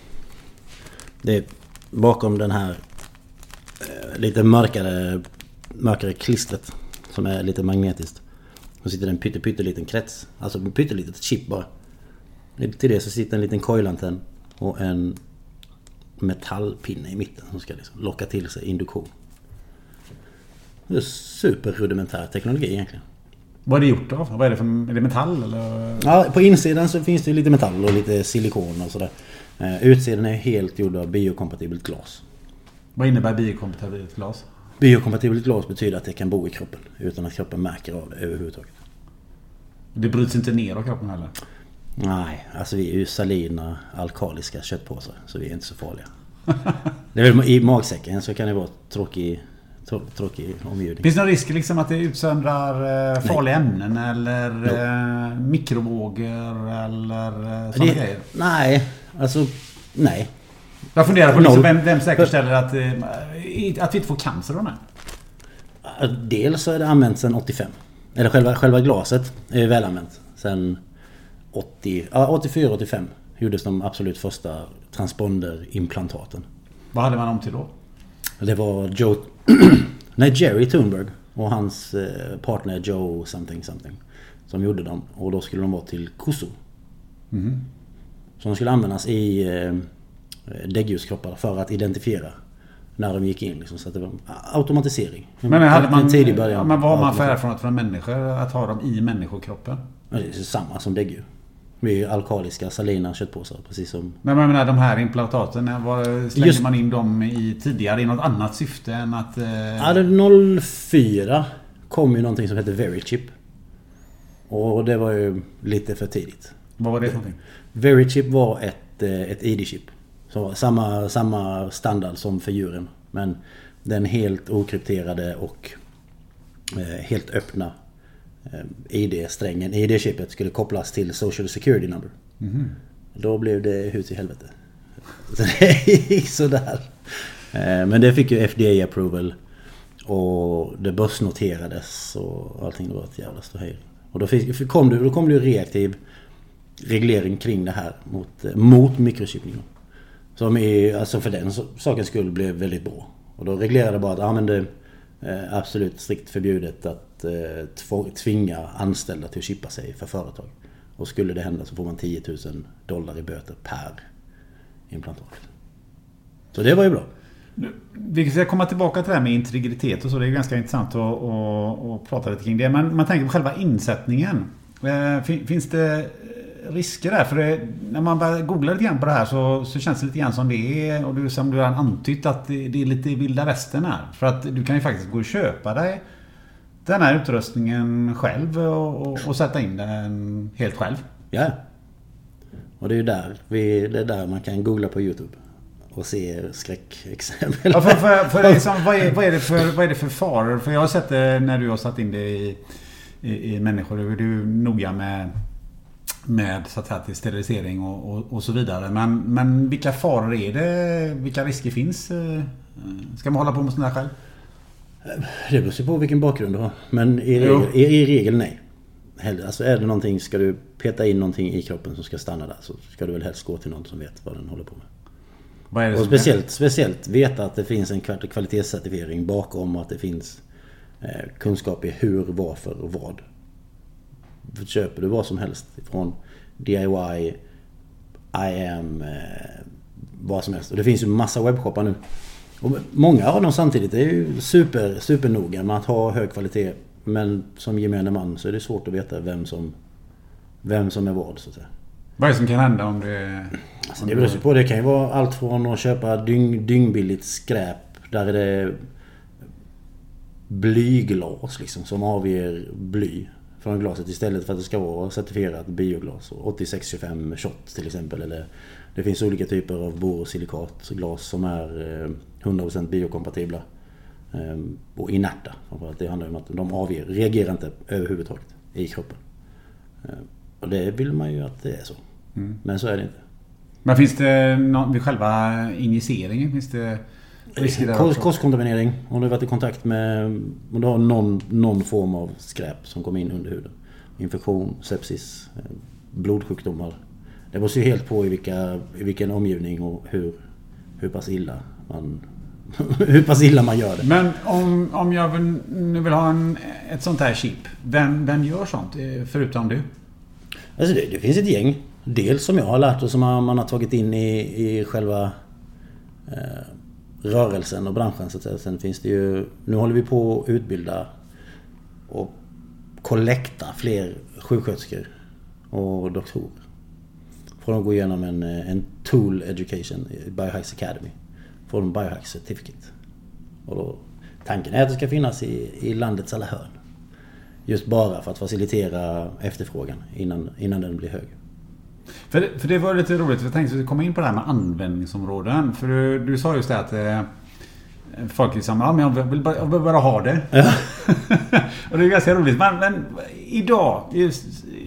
Speaker 4: Det är bakom den här eh, lite mörkare, mörkare klistret som är lite magnetiskt. Så sitter det en pytte, pytte liten krets. Alltså en pyttelitet chip bara. Till det så sitter en liten coilantenn och en metallpinne i mitten som ska liksom locka till sig induktion. Det är superrudimentär teknologi egentligen.
Speaker 5: Vad är det gjort av? Vad är det för, är det metall eller?
Speaker 4: Ja, på insidan så finns det lite metall och lite silikon och sådär. Eh, utsidan är helt gjord av biokompatibelt glas.
Speaker 5: Vad innebär biokompatibelt glas?
Speaker 4: Biokompatibelt glas betyder att det kan bo i kroppen utan att kroppen märker av det överhuvudtaget.
Speaker 5: Det bryts inte ner av kroppen heller?
Speaker 4: Nej, alltså vi är ju salina, alkaliska köttpåsar, så vi är inte så farliga. Det är väl i magsäcken så kan det vara tråkig, trå, tråkig omgivning.
Speaker 5: Finns det någon risk liksom att det utsöndrar eh, farliga nej. ämnen eller eh, mikrovågor eller eh, sådana grejer?
Speaker 4: Nej, alltså nej.
Speaker 5: Jag funderar på liksom, vem, vem säkerställer att, eh, att vi inte får cancer av det?
Speaker 4: Dels så är det använt sedan åttiofem. Eller själva, själva glaset är väl använt sedan åttio, ja, åttiofyra åttiofem gjordes de absolut första transponderimplantaten.
Speaker 5: Vad hade man om till då?
Speaker 4: Det var Joe nej, Jerry Thunberg och hans partner Joe something something som gjorde dem, och då skulle de vara till kossor. Mm. Så de skulle användas i eh, däggdjurskroppar för att identifiera när de gick in liksom, så att det var automatisering.
Speaker 5: Men hade man
Speaker 4: tidig början.
Speaker 5: Men vad har man för erfarenhet från människor att ha dem i människokroppen?
Speaker 4: Ja, det är samma som däggdjur. Vi är alkaliska, salina köttpåsar, precis som...
Speaker 5: Men jag menar, de här implantaten, var slänger Just... man in dem i tidigare i något annat syfte än att... Eh...
Speaker 4: Ja, det noll fyra kom ju någonting som heter Verichip. Och det var ju lite för tidigt.
Speaker 5: Vad var det för någonting?
Speaker 4: Verichip var ett, ett I D-chip. Så samma, samma standard som för djuren. Men den helt okrypterade och eh, helt öppna I D-strängen, I D-chipet skulle kopplas till Social Security Number. Mm. Då blev det hus i helvete. Så det gick sådär. Men det fick ju F D A-approval och det börsnoterades och allting, det var ett jävla ståhej. Och då, fick, kom det, då kom det ju reaktiv reglering kring det här mot, mot mikrochippning. Som är, alltså för den sakens skull blev väldigt bra. Och då reglerade bara att ja, men det är absolut strikt förbjudet att eh, tvinga anställda till att chippa sig för företag. Och skulle det hända så får man tio tusen dollar i böter per implantat. Så det var ju bra.
Speaker 5: Vi ska komma tillbaka till det här med integritet och så. Det är ganska intressant att, att, att prata lite kring det. Men man tänker på själva insättningen. Finns det risker där? För det, när man börjar googla lite grann på det här så, så känns det lite grann som det är, och du, som du har antytt, att det, det är lite vilda västern här. För att du kan ju faktiskt gå och köpa dig den här utrustningen själv och, och, och sätta in den helt själv.
Speaker 4: Ja. Och det är ju där, vi, det är där man kan googla på YouTube och se skräckexempel.
Speaker 5: Ja, för, för, för liksom, vad, är, vad, är det för, vad är det för faror? För jag har sett det när du har satt in det i, i, i människor. Är du noga med med så att säga, till sterilisering och, och, och så vidare. Men, men vilka faror är det? Vilka risker finns? Ska man hålla på med sånt här själv?
Speaker 4: Det beror sig på vilken bakgrund du har. Men i regel, i, i regel nej. Alltså är det någonting, ska du peta in någonting i kroppen som ska stanna där, så ska du väl helst gå till någon som vet vad den håller på med.
Speaker 5: Vad är det
Speaker 4: och speciellt, speciellt veta att det finns en kvalitetscertifiering bakom, och att det finns eh, kunskap i hur, varför och vad. Köper du vad som helst från D I Y, I am, eh, vad som helst. Och det finns ju massa webbshoppar nu. Och många av dem samtidigt är ju super, super noga med att ha hög kvalitet. Men som gemene man så är det svårt att veta vem som, vem som är vad, så att säga.
Speaker 5: Vad är det som kan hända om det...
Speaker 4: Alltså det beror sig på. Det kan ju vara allt från att köpa dyng, dyngbilligt skräp. Där är det blyglas liksom, som avger bly från glaset, istället för att det ska vara certifierat bioglas. åttiosex tjugofem shot till exempel. Eller det finns olika typer av borosilikatglas som är hundra procent biokompatibla och inerta. Det handlar om att de avger, reagerar inte överhuvudtaget i kroppen. Och det vill man ju att det är så. Mm. Men så är det inte.
Speaker 5: Men finns det någon, vid själva injiceringen, finns det risker där
Speaker 4: Kost, kostkontaminering. Om du har varit i kontakt med, om du har någon, någon form av skräp som kommer in under huden. Infektion, sepsis, blodsjukdomar. Det beror ju helt på i, vilka, i vilken omgivning och hur, hur pass illa man hur pass illa man gör det.
Speaker 5: Men om, om jag vill, nu vill ha en, ett sånt här chip, vem, vem gör sånt förutom du?
Speaker 4: Alltså det, det finns ett gäng. Dels som jag har lärt och som man, man har tagit in i, i själva eh, rörelsen och branschen. Så att säga. Sen finns det ju, nu håller vi på att utbilda och kollekta fler sjuksköterskor och doktorer. Får de gå igenom en, en tool education i Biohacks Academy. Får de Biohacks certificate. Och då, tanken är att det ska finnas i, i landets alla hörn. Just bara för att facilitera efterfrågan innan, innan den blir hög.
Speaker 5: För det, för det var lite roligt, jag tänkte att vi komma in på det här med användningsområden. För du, du sa just det att eh, folk liksom, ja men jag vill bara, jag vill bara ha det. Ja. Och det är ganska roligt. Men, men idag, just,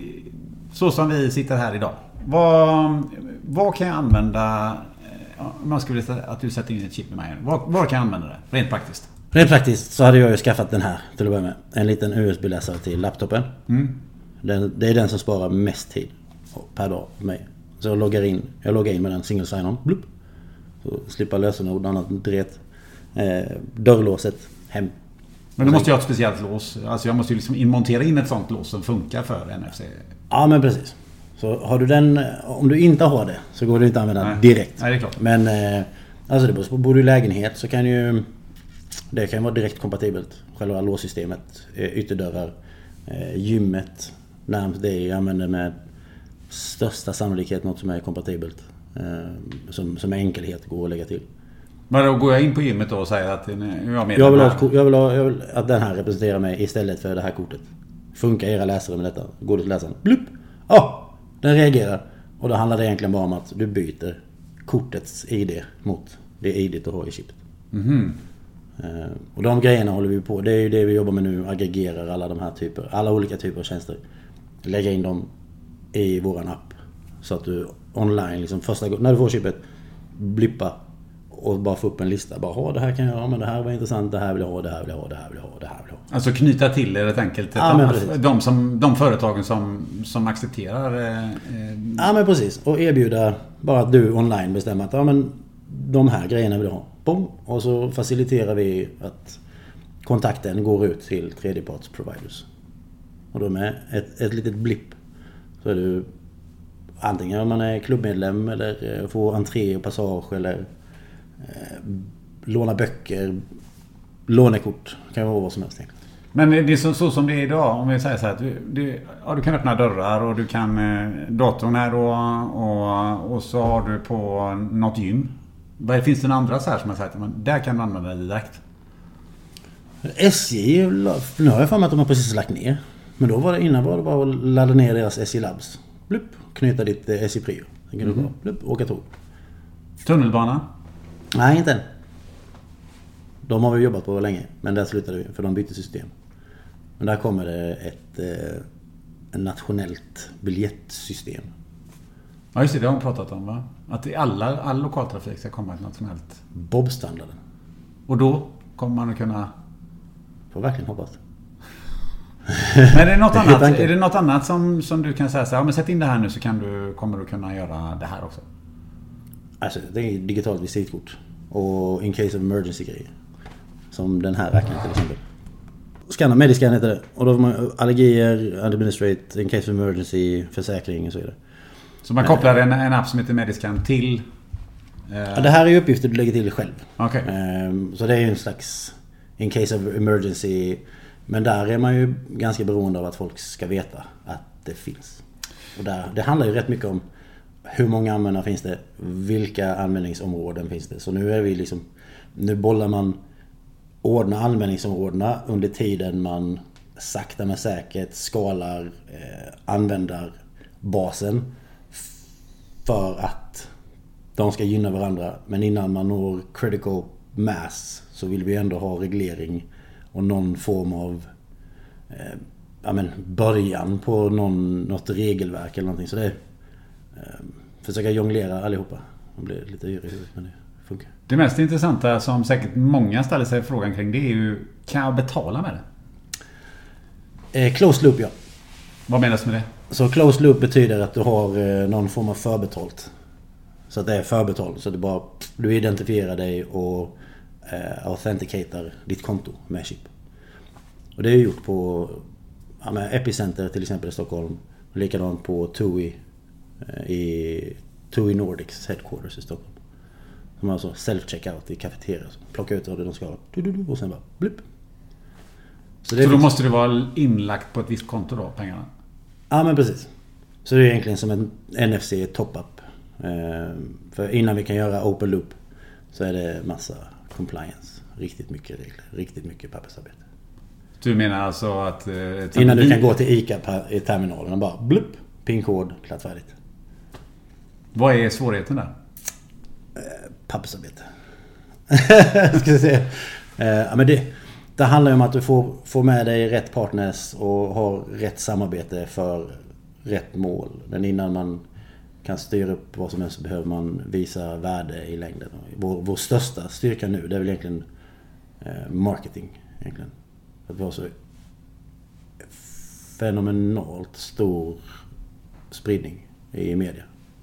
Speaker 5: så som vi sitter här idag, vad, vad kan jag använda, om man skulle vilja att du sätter in ett chip med mig, vad, vad kan jag använda det, rent praktiskt?
Speaker 4: Rent praktiskt så hade jag ju skaffat den här till att börja med. En liten U S B-läsare till laptopen. Mm. Den, det är den som sparar mest tid per dag för mig. Så jag loggar in, jag loggar in med den single sign-on. Blup. Så slipper lösenord, annat dret. Eh, dörrlåset hem.
Speaker 5: Men du måste ju ha ett speciellt lås. Alltså jag måste ju liksom inmontera in ett sånt lås som funkar för N F C.
Speaker 4: Ja men precis. Så har du den, om du inte har det så går det inte att använda Nej. direkt.
Speaker 5: Nej, det är klart.
Speaker 4: Men eh, alltså det beror på, bor du i lägenhet så kan ju det kan vara direkt kompatibelt. Själva låssystemet, ytterdörrar, gymmet närmast det jag använder med största sannolikhet något som är kompatibelt. Som, som är enkelhet går att lägga till.
Speaker 5: Men då går jag in på gymmet då och säger att jag, med
Speaker 4: jag, vill ha, jag, vill ha, jag vill att den här representerar mig istället för det här kortet. Funkar era läsare med detta? Går du till läsaren? Blupp! Ja! Oh, den reagerar. Och då handlar det egentligen bara om att du byter kortets I D mot det I D du har i chipet. Mhm. Och de grejerna håller vi på. Det är ju det vi jobbar med nu. Aggregerar alla de här typer, alla olika typer av tjänster. Lägga in dem i våran app. Så att du online liksom första gången när du får chipet blippa och bara få upp en lista. Bara, ha det här kan jag göra, men det här var intressant, det här vill jag ha, det här vill jag ha, det här vill jag ha, det här vill jag ha.
Speaker 5: Alltså knyta till det helt enkelt.
Speaker 4: Ja,
Speaker 5: de, de, som, de företagen som, som accepterar eh,
Speaker 4: ja men precis. Och erbjuda bara att du online bestämmer att ja, men de här grejerna vill jag ha. Boom. Och så faciliterar vi att kontakten går ut till tredjeparts providers. Och då med ett, ett litet blipp så är du antingen om man är klubbmedlem eller får entré och passage eller eh, låna böcker, lånekort, kan vara vad som helst.
Speaker 5: Men det är så, så som det är idag, om vi säger så här att du, du, ja, du kan öppna dörrar och du kan eh, datorn här då, och, och så har du på något gym. Vad finns det andra så här som jag sagt, men där kan man använda det direkt.
Speaker 4: S J, nu har jag för mig att de har precis lagt ner. Men då var det innan var det bara att ladda ner deras S J Labs. Blupp, knyta ditt S J Prio. Sen kan mm. du bara, blupp, åka tåg.
Speaker 5: Tunnelbana?
Speaker 4: Nej, inte än. De har vi jobbat på länge, men där slutade vi för de bytte system. Men där kommer det ett eh, en nationellt biljettsystem.
Speaker 5: Ja just det, det har de pratat om va? Att i alla, all lokaltrafik ska komma ett nationellt.
Speaker 4: Bob-standarden.
Speaker 5: Och då kommer man att kunna...
Speaker 4: Får verkligen hoppas.
Speaker 5: Men är det något annat, är det något annat som, som du kan säga så här, ja, men sätt in det här nu så kan du, kommer du kunna göra det här också?
Speaker 4: Alltså det är digitalt visitkort. Och in case of emergency grejer. Som den här räknar till exempel. Scanna, Mediscan heter det. Och då får man allergier, administrate, in case of emergency, försäkring och så vidare.
Speaker 5: Så man kopplar en, en app som heter Mediscan till...
Speaker 4: Eh... Ja, det här är ju uppgifter du lägger till själv.
Speaker 5: Okay.
Speaker 4: Um, så det är ju en slags in case of emergency. Men där är man ju ganska beroende av att folk ska veta att det finns. Och där, det handlar ju rätt mycket om hur många användare finns det, vilka användningsområden finns det. Så nu är vi liksom, nu bollar man ordna användningsområdena under tiden man sakta men säkert skalar eh, användarbasen för att de ska gynna varandra. Men innan man når critical mass så vill vi ändå ha reglering och någon form av eh, ja, men början på någon, något regelverk eller någonting. Så det är eh, försöka jonglera allihopa. Det blir lite yr i huvudet, men det funkar.
Speaker 5: Det mest intressanta som säkert många ställer sig frågan kring, det är ju, kan jag betala med det?
Speaker 4: Eh, closed loop, ja.
Speaker 5: Vad menas med det?
Speaker 4: Så closed loop betyder att du har eh, någon form av förbetalt. Så att det är förbetalt. Så det bara, du identifierar dig och eh, authenticatar ditt konto med chip. Och det är gjort på ja, med Epicenter till exempel i Stockholm. Och likadant på TUI eh, i TUI Nordics headquarters i Stockholm. Som alltså self-checkout i kafeterier. Plocka ut det de ska och sen bara blipp.
Speaker 5: Så, det så då måste det vara inlagt på ett visst konto då, pengarna?
Speaker 4: Ja, men precis. Så det är egentligen som en N F C top-up. För innan vi kan göra open loop så är det massa compliance. Riktigt mycket regler. Riktigt mycket pappersarbete.
Speaker 5: Du menar alltså att... Eh,
Speaker 4: innan du kan gå till ICA i terminalen och bara blupp, pinkod, klart färdigt.
Speaker 5: Vad är svårigheten där?
Speaker 4: Pappersarbete. Ska jag säga. Ja, men det... Det handlar ju om att du får, får med dig rätt partners och har rätt samarbete för rätt mål. Men innan man kan styra upp vad som helst så behöver man visa värde i längden. Vår, vår största styrka nu, det är väl egentligen eh, marketing. Egentligen. Att vi har så fenomenalt stor spridning i media.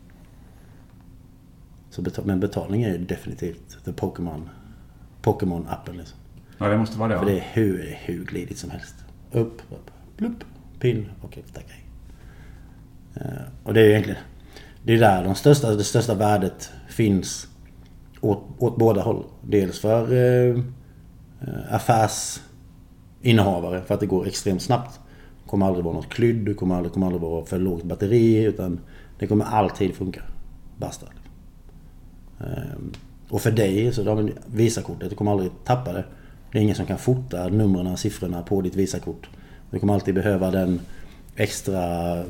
Speaker 4: Så betal, men betalning är ju definitivt the Pokémon Pokémon-appen liksom.
Speaker 5: Ja, det måste vara det.
Speaker 4: För det är hur, hur glidigt som helst. Upp, upp, plupp, pin, okej, tack. Uh, och det är egentligen det är där de största, det största värdet finns åt, åt båda håll. Dels för uh, affärsinnehavare för att det går extremt snabbt. Det kommer aldrig vara något klydd, det kommer aldrig, kommer aldrig vara för lågt batteri, utan det kommer alltid funka. Basta. Uh, och för dig så har Visakortet, du kommer aldrig tappa det. Det är ingen som kan fota numren och siffrorna på ditt Visakort. Du kommer alltid behöva den extra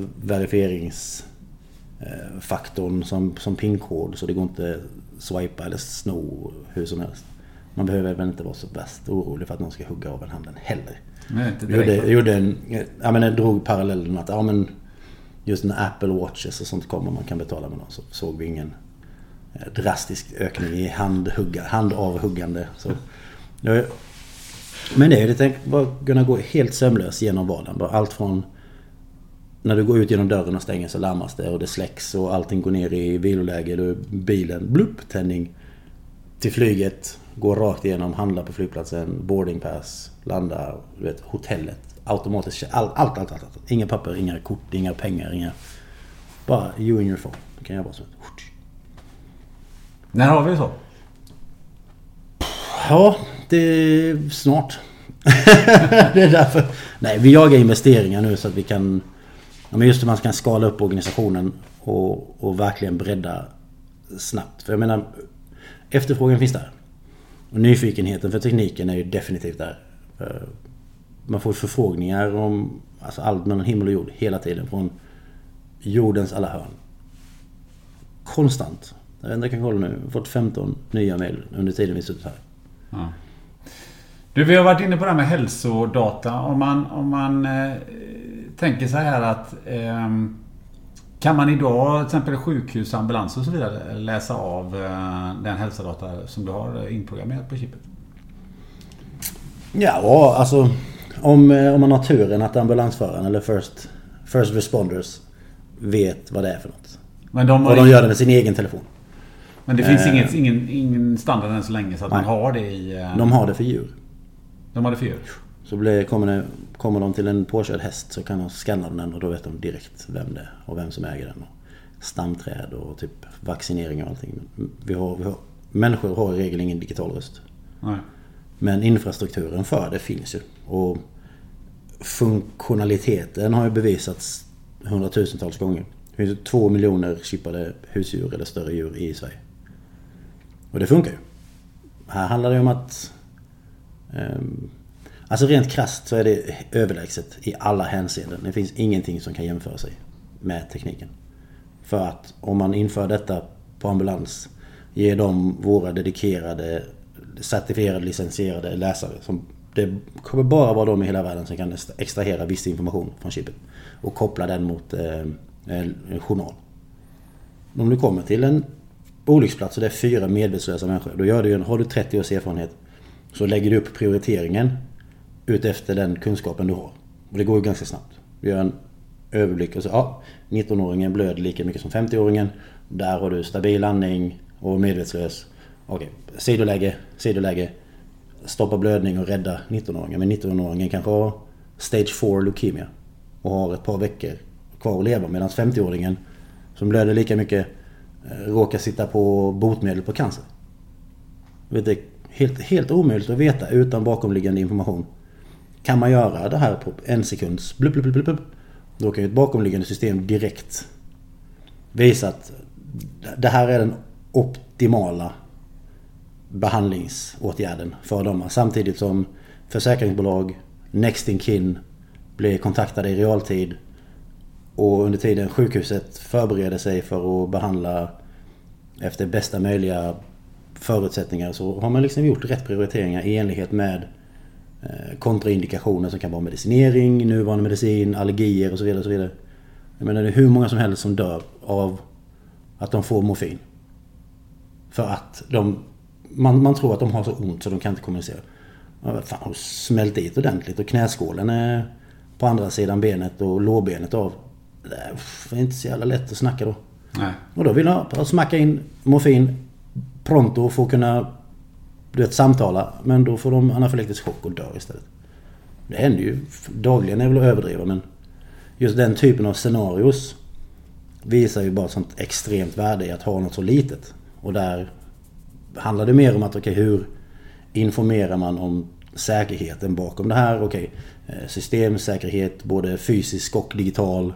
Speaker 4: verifieringsfaktorn som, som pinkod, så det går inte swipa eller sno hur som helst. Man behöver väl inte vara så värst orolig för att någon ska hugga av en handen heller.
Speaker 5: Nej, inte
Speaker 4: jag gjorde, jag gjorde en, jag, men jag drog parallellen att ja, men just när Apple Watches och sånt kommer man kan betala med någon, så såg vi ingen drastisk ökning i handhugga, handavhuggande. Så, jag, men det är det tänkt bara kunna gå helt sömlös genom vardagen. Bara allt från när du går ut genom dörren och stänger så larmas det och det släcks och allting går ner i viloläge, då bilen blupp, tändning till flyget, går rakt igenom, handla på flygplatsen, boarding pass, landa, du vet, hotellet, automatiskt allt allt allt allt. allt. Inga papper, inga kort, inga pengar, inga, bara you and your phone. Det kan jag bara så.
Speaker 5: När har vi så?
Speaker 4: Ja, det är snart. Det är därför. Nej, vi jagar investeringar nu så att vi kan, ja, men just att man kan skala upp organisationen och, och verkligen bredda snabbt. För jag menar, efterfrågan finns där. Och nyfikenheten för tekniken är ju definitivt där. Man får förfrågningar om alltså allt mellan himmel och jord hela tiden från jordens alla hörn. Konstant. Jag kan kolla nu. Jag har fått femton nya mejl under tiden vi suttit här.
Speaker 5: Ja. Du, vi har varit inne på det här med hälsodata. Om man, om man eh, tänker så här att eh, kan man idag till exempel sjukhus, ambulans och så vidare läsa av eh, den hälsodata som du har inprogrammerat på chippet?
Speaker 4: Ja, alltså om, om man har turen att ambulansföraren eller first, first responders vet vad det är för något. Men de och de gör det med sin egen telefon.
Speaker 5: Men det finns eh, inget, ingen, ingen standard än så länge så att nej. Man har det i... Eh...
Speaker 4: De har det för djur.
Speaker 5: De har det för djur?
Speaker 4: Så blir, kommer, det, kommer de till en påkörd häst så kan de scanna den och då vet de direkt vem det är och vem som äger den. Och stamträd och typ vaccinering och allting. Vi har, vi har, människor har i regel ingen digital röst.
Speaker 5: Nej.
Speaker 4: Men infrastrukturen för det finns ju. Och funktionaliteten har ju bevisats hundratusentals gånger. Det finns ju två miljoner chippade husdjur eller större djur i Sverige. Och det funkar ju. Här handlar det om att um, alltså rent krasst så är det överlägset i alla hänseenden. Det finns ingenting som kan jämföra sig med tekniken. För att om man inför detta på ambulans, ger dem våra dedikerade, certifierade, licensierade läsare som det kommer bara vara de i hela världen som kan extrahera viss information från chippet och koppla den mot eh, en journal. Om du kommer till en olycksplats och det är fyra medvetslösa människor, då gör du en, har du trettio års erfarenhet så lägger du upp prioriteringen ut efter den kunskapen du har. Och det går ju ganska snabbt. Du gör en överblick och så, ja, nittonåringen blöder lika mycket som femtioåringen. Där har du stabil andning och medvetslös. Okej, sidoläge, sidoläge. Stoppa blödning och rädda nittonåringen. Men nittonåringen kanske har stage four leukemia och har ett par veckor kvar att leva, medan femtioåringen som blöder lika mycket råkar sitta på botemedel på cancer. Det är helt, helt omöjligt att veta utan bakomliggande information. Kan man göra det här på en sekunds blub, blub, blub, blub, då kan ju ett bakomliggande system direkt visa att det här är den optimala behandlingsåtgärden för dem. Samtidigt som försäkringsbolag, next in kin blir kontaktade i realtid och under tiden sjukhuset förbereder sig för att behandla efter bästa möjliga förutsättningar, så har man liksom gjort rätt prioriteringar i enlighet med kontraindikationer som kan vara medicinering, nuvarande medicin, allergier och så vidare. Och så vidare. Jag menar, det är hur många som helst som dör av att de får morfin. För att de, man, man tror att de har så ont så de kan inte kommunicera. Fan, har smält dit ordentligt och knäskålen är på andra sidan benet och lårbenet av. Det är inte så jävla lätt att snacka då. Nej. Och då vill jag smacka in morfin pronto för att kunna, du vet, samtala, men då får de anafylaktisk chock och dör istället. Det händer ju dagligen, är väl att överdriva, men just den typen av scenarios visar ju bara ett sånt extremt värde i att ha något så litet. Och där handlar det mer om att okej, okay, hur informerar man om säkerheten bakom det här? Okej, okay, systemsäkerhet, både fysisk och digital.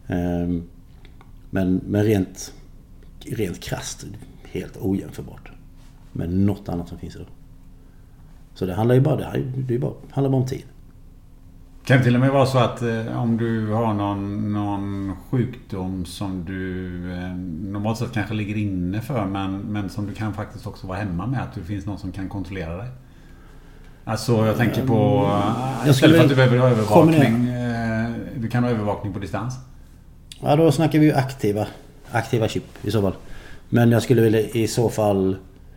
Speaker 4: Men, men rent, rent krasst, helt ojämförbart med något annat som finns idag. Så det handlar ju bara, det här, det är bara, handlar bara om tid.
Speaker 5: Kan det till och med vara så att eh, om du har någon, någon sjukdom som du eh, normalt sett kanske ligger inne för, men, men som du kan faktiskt också vara hemma med, att det finns någon som kan kontrollera dig? Alltså jag tänker på eh, istället för att du behöver ha övervakning, eh, du kan ha övervakning på distans.
Speaker 4: Ja, då snackar vi ju aktiva aktiva chip i så fall. Men jag skulle vilja i så fall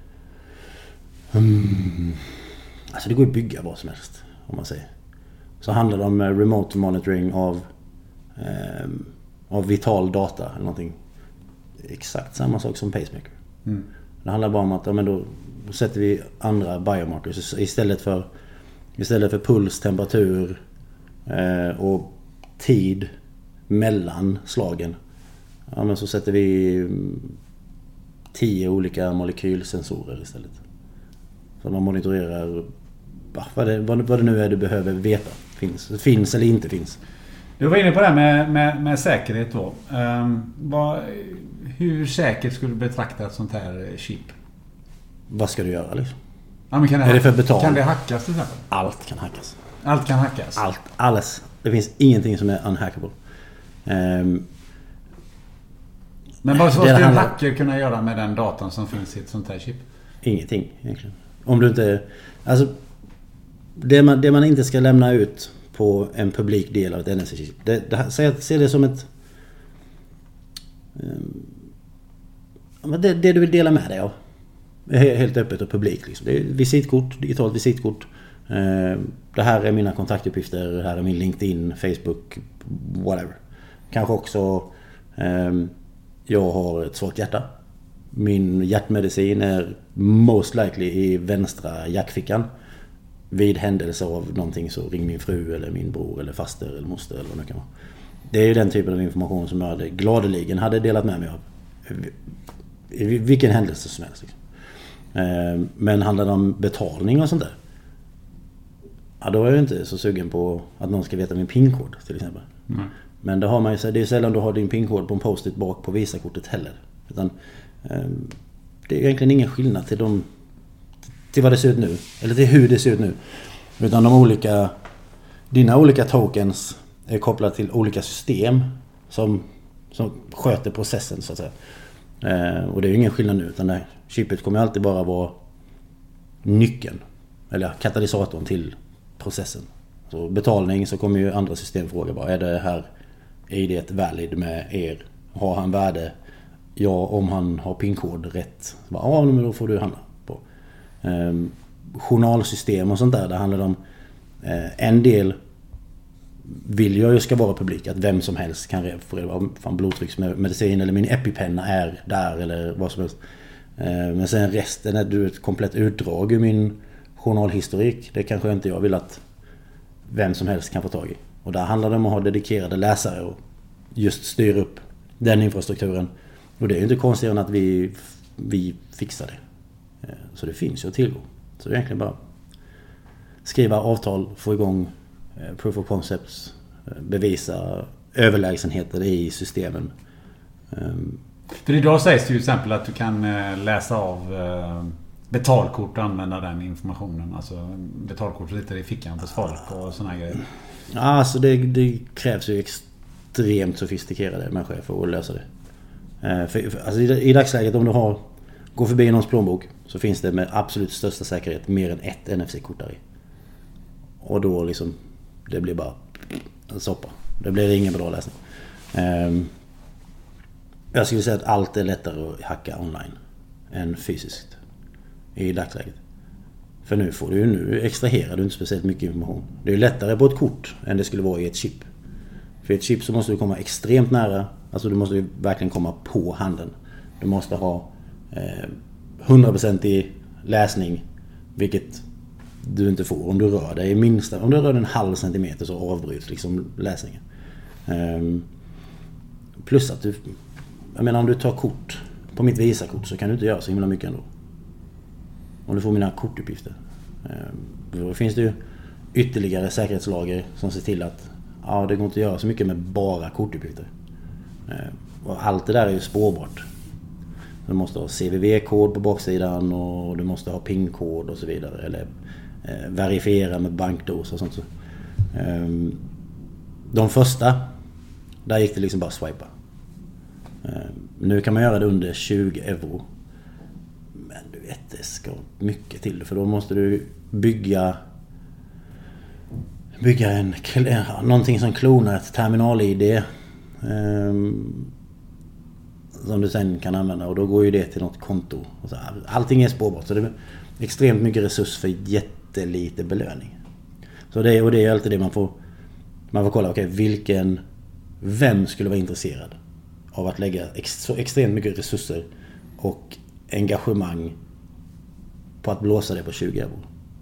Speaker 4: hmm, alltså det går att bygga vad som helst, om man säger. Så handlar det om remote monitoring av eh, av vital data eller någonting. Exakt samma sak som pacemaker. Mm. Det handlar bara om att ja, men då, då sätter vi andra biomarkers istället för istället för puls, temperatur eh, och tid mellan slagen. Ja, men så sätter vi tio olika molekylsensorer istället. Så man monitorerar vad det, vad det nu är du behöver veta. Finns, finns eller inte finns.
Speaker 5: Du var inne på det här med, med, med säkerhet då. Um, vad, hur säkert skulle du betrakta ett sånt här chip?
Speaker 4: Vad ska du göra liksom?
Speaker 5: Ja, men kan det,
Speaker 4: är det för betal?
Speaker 5: Kan det hackas till exempel?
Speaker 4: Allt kan hackas.
Speaker 5: Allt kan hackas?
Speaker 4: Allt, alles. Det finns ingenting som är unhackable. Um,
Speaker 5: Men vad ska en hacker kunna göra med den datan som finns i ett sånt här chip?
Speaker 4: Ingenting egentligen. Om du inte, alltså det man, det man inte ska lämna ut på en publik del av ett N S C-chip. Det, det, se det som ett um, det, det du vill dela med dig av. Helt öppet och publikt liksom. Det är visitkort, digitalt visitkort. Uh, det här är mina kontaktuppgifter, det här är min LinkedIn, Facebook, whatever. Kanske också um, jag har ett svagt hjärta. Min hjärtmedicin är most likely i vänstra jackfickan. Vid händelse av någonting så ring min fru eller min bror eller faster eller moster eller vad det kan vara. Det är ju den typen av information som jag hade gladeligen hade delat med mig av. I vilken händelse som helst. Liksom. Men handlar det om betalning och sånt där, ja, då är jag inte så sugen på att någon ska veta min pinkod till exempel. Mm. Men det har man ju, det är sällan du har din pinkod på en post-it bak på Visa-kortet heller. Utan um, det är egentligen ingen skillnad till de, till vad det ser ut nu, eller till hur det ser ut nu. Utan de olika, dina olika tokens är kopplade till olika system som, som sköter processen så att säga. Uh, och det är ju ingen skillnad nu, utan det, chipet kommer alltid bara vara nyckeln eller katalysatorn till processen. Så betalning, så kommer ju andra system fråga bara, är det här är det valid med er? Har han värde? Ja, om han har pinkod rätt. Ja, men då får du handla på. Um, journalsystem och sånt där, det handlar om uh, en del vill jag ju ska vara publik. Att vem som helst kan få reda på fan blodtrycksmedicin eller min EpiPenna är där eller vad som helst. Men sen resten är du ett komplett utdrag ur min journalhistorik. Det kanske inte jag vill att vem som helst kan få tag i. Och där handlar det om att ha dedikerade läsare och just styra upp den infrastrukturen. Och det är ju inte konstigt än att vi, vi fixar det. Så det finns ju att tillgå. Så det är egentligen bara skriva avtal, få igång proof of concepts, bevisa överlägsenheter i systemen.
Speaker 5: För idag sägs det till exempel att du kan läsa av betalkort och använda den informationen. Alltså betalkort sitter i fickan på folk och såna grejer.
Speaker 4: Ja, alltså det, det krävs ju extremt sofistikerade människor för att lösa det. För, för, alltså i, i dagsläget om du har går förbi någons plånbok så finns det med absolut största säkerhet mer än ett N F C-kort där i. Och då liksom det blir bara en soppa. Det blir ingen bra läsning. Um, jag skulle säga att allt är lättare att hacka online än fysiskt i dagsläget. För nu får du ju nu extraherar du inte speciellt mycket information. Det är lättare på ett kort än det skulle vara i ett chip. För i ett chip så måste du komma extremt nära. Alltså du måste ju verkligen komma på handen. Du måste ha eh, hundra procent i läsning, vilket du inte får om du rör dig minsta. Om du rör en halv centimeter så avbryts liksom läsningen. Um, plus att du, jag menar om du tar kort på mitt Visa-kort så kan du inte göra så himla mycket ändå. Om du får mina kortuppgifter. Um, då finns det ju ytterligare säkerhetslager som ser till att ja, det går inte att göra så mycket med bara kortuppgifter. Um, och allt det där är ju spårbart. Du måste ha C V V-kod på baksidan och du måste ha PIN-kod och så vidare. Eller eh, verifiera med bankdos och sånt. Så. Um, de första, där gick det liksom bara swipa. Um, nu kan man göra det under tjugo euro. Men du vet, det ska mycket till. För då måste du bygga bygga en någonting som klonar ett terminal-I D. Um, som du sen kan använda och då går ju det till något konto. Och så, allting är spårbart så det är extremt mycket resurs för jättelite belöning. Så det, och det är alltid det man får man får kolla, okej, okay, vilken vem skulle vara intresserad av att lägga ex, så extremt mycket resurser och engagemang på att blåsa det på tjugo euro.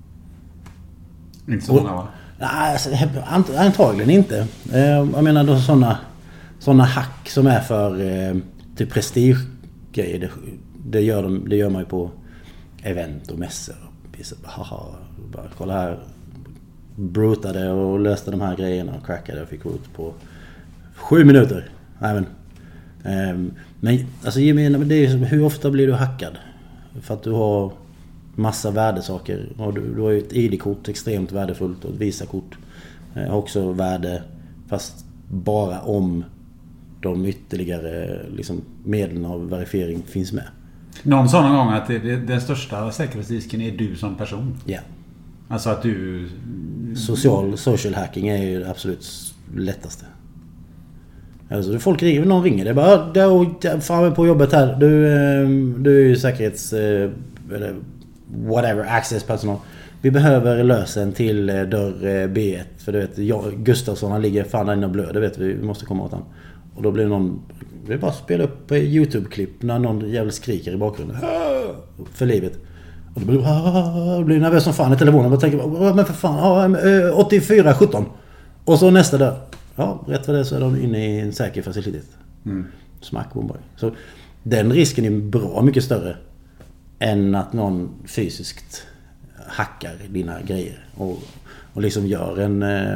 Speaker 5: Inte så många, va?
Speaker 4: Nej, alltså, antagligen inte. Jag menar då sådana sådana hack som är för till prestigegrejer, det, det, gör de, det gör man ju på event och mässor. Haha, bara kolla här, brutade och löste de här grejerna och crackade och fick ut på sju minuter. Nej, men, um, men alltså, det är, hur ofta blir du hackad? För att du har massa värdesaker. Och du, du har ju ett I D-kort extremt värdefullt och ett Visa-kort har också värde, fast bara om de ytterligare liksom, medlen av verifiering finns med.
Speaker 5: Någon sa någon gång att det, det, den största säkerhetsrisken är du som person.
Speaker 4: Ja.
Speaker 5: Alltså att du...
Speaker 4: Social, social hacking är ju det absolut lättaste. Alltså folk ringer, någon ringer. Det är bara, där framme på jobbet här. Du, du är ju säkerhets... Eller whatever, access personal. Vi behöver lösen till dörr B ett. För du vet, jag, Gustafsson han ligger fan där inne och blöder. Vet vi, vi måste komma åt han. Och då blir någon... Det är bara att spela upp YouTube-klipp när någon jävla skriker i bakgrunden. För livet. Och då blir jag blir nervös som fan i telefonen och tänker, men för fan, åttiofyra sjutton. Och så nästa där. Ja, rätt för det så är de inne i en säker facilitet. Mm. Smack, bombar. Så den risken är bra mycket större än att någon fysiskt hackar dina grejer. Och, och liksom gör en... Eh,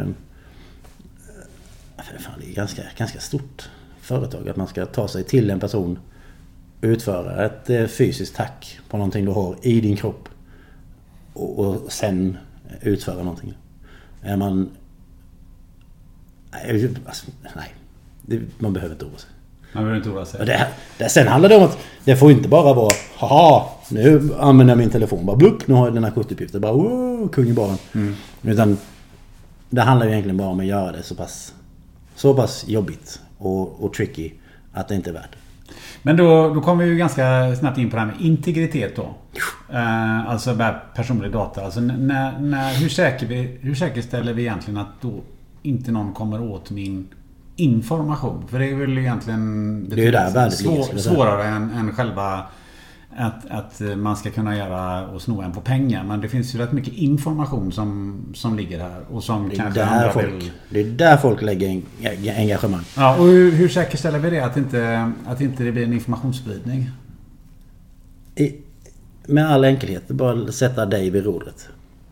Speaker 4: fan, det är ganska, ganska stort företag att man ska ta sig till en person, utföra ett eh, fysiskt hack på någonting du har i din kropp och, och sen utföra någonting. Är man... Nej, alltså, nej. Det, man behöver inte oroa sig.
Speaker 5: Man behöver inte oroa sig.
Speaker 4: Det, det, sen handlar det om att det får inte bara vara haha, nu använder jag min telefon bara blupp, nu har jag den här kortuppgiften bara wow, kung i baren. Mm. Utan det handlar ju egentligen bara om att göra det så pass så pass jobbigt och, och tricky att det inte är värt.
Speaker 5: Men då, då kommer vi ju ganska snabbt in på det här med integritet då. Uh, alltså personlig data. Alltså när, när, hur, säker vi, hur säkerställer vi egentligen att då inte någon kommer åt min information. För det är väl egentligen
Speaker 4: det är ju där värdet
Speaker 5: svår,
Speaker 4: ligger,
Speaker 5: svårare än, än själva att, att man ska kunna göra och sno en på pengar. Men det finns ju rätt mycket information som, som ligger här. Och som
Speaker 4: det, är
Speaker 5: kanske
Speaker 4: där folk,
Speaker 5: vill...
Speaker 4: det är där folk lägger engagemang.
Speaker 5: Ja, och hur, hur säkerställer vi det? Att inte, att inte det blir en informationsspridning?
Speaker 4: I, med all enkelhet, bara sätta dig vid rodret.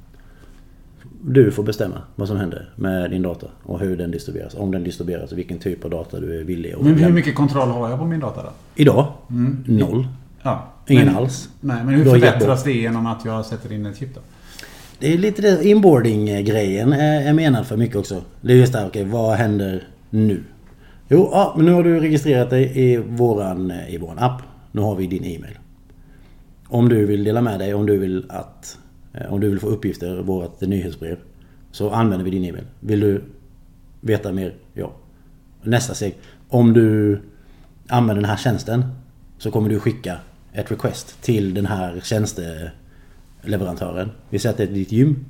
Speaker 4: Du får bestämma vad som händer med din data och hur den distribueras. Om den distribueras och vilken typ av data du är villig att...
Speaker 5: Men hur mycket kontroll har jag på min data då?
Speaker 4: Idag? Mm. Noll.
Speaker 5: Ja.
Speaker 4: Ingen
Speaker 5: men,
Speaker 4: alls.
Speaker 5: Nej, men hur förbättras det genom att jag sätter in ett chip då?
Speaker 4: Det är lite det, inboarding-grejen är, är menad för mycket också. Det är just där, okej, vad händer nu? Jo, ja, men nu har du registrerat dig i våran, i våran app. Nu har vi din e-mail. Om du vill dela med dig, om du vill att... Om du vill få uppgifter i vårt nyhetsbrev, så använder vi din e-mail. Vill du veta mer? Ja. Nästa steg. Om du använder den här tjänsten, så kommer du skicka ett request till den här tjänsteleverantören. Vi sätter ditt gym.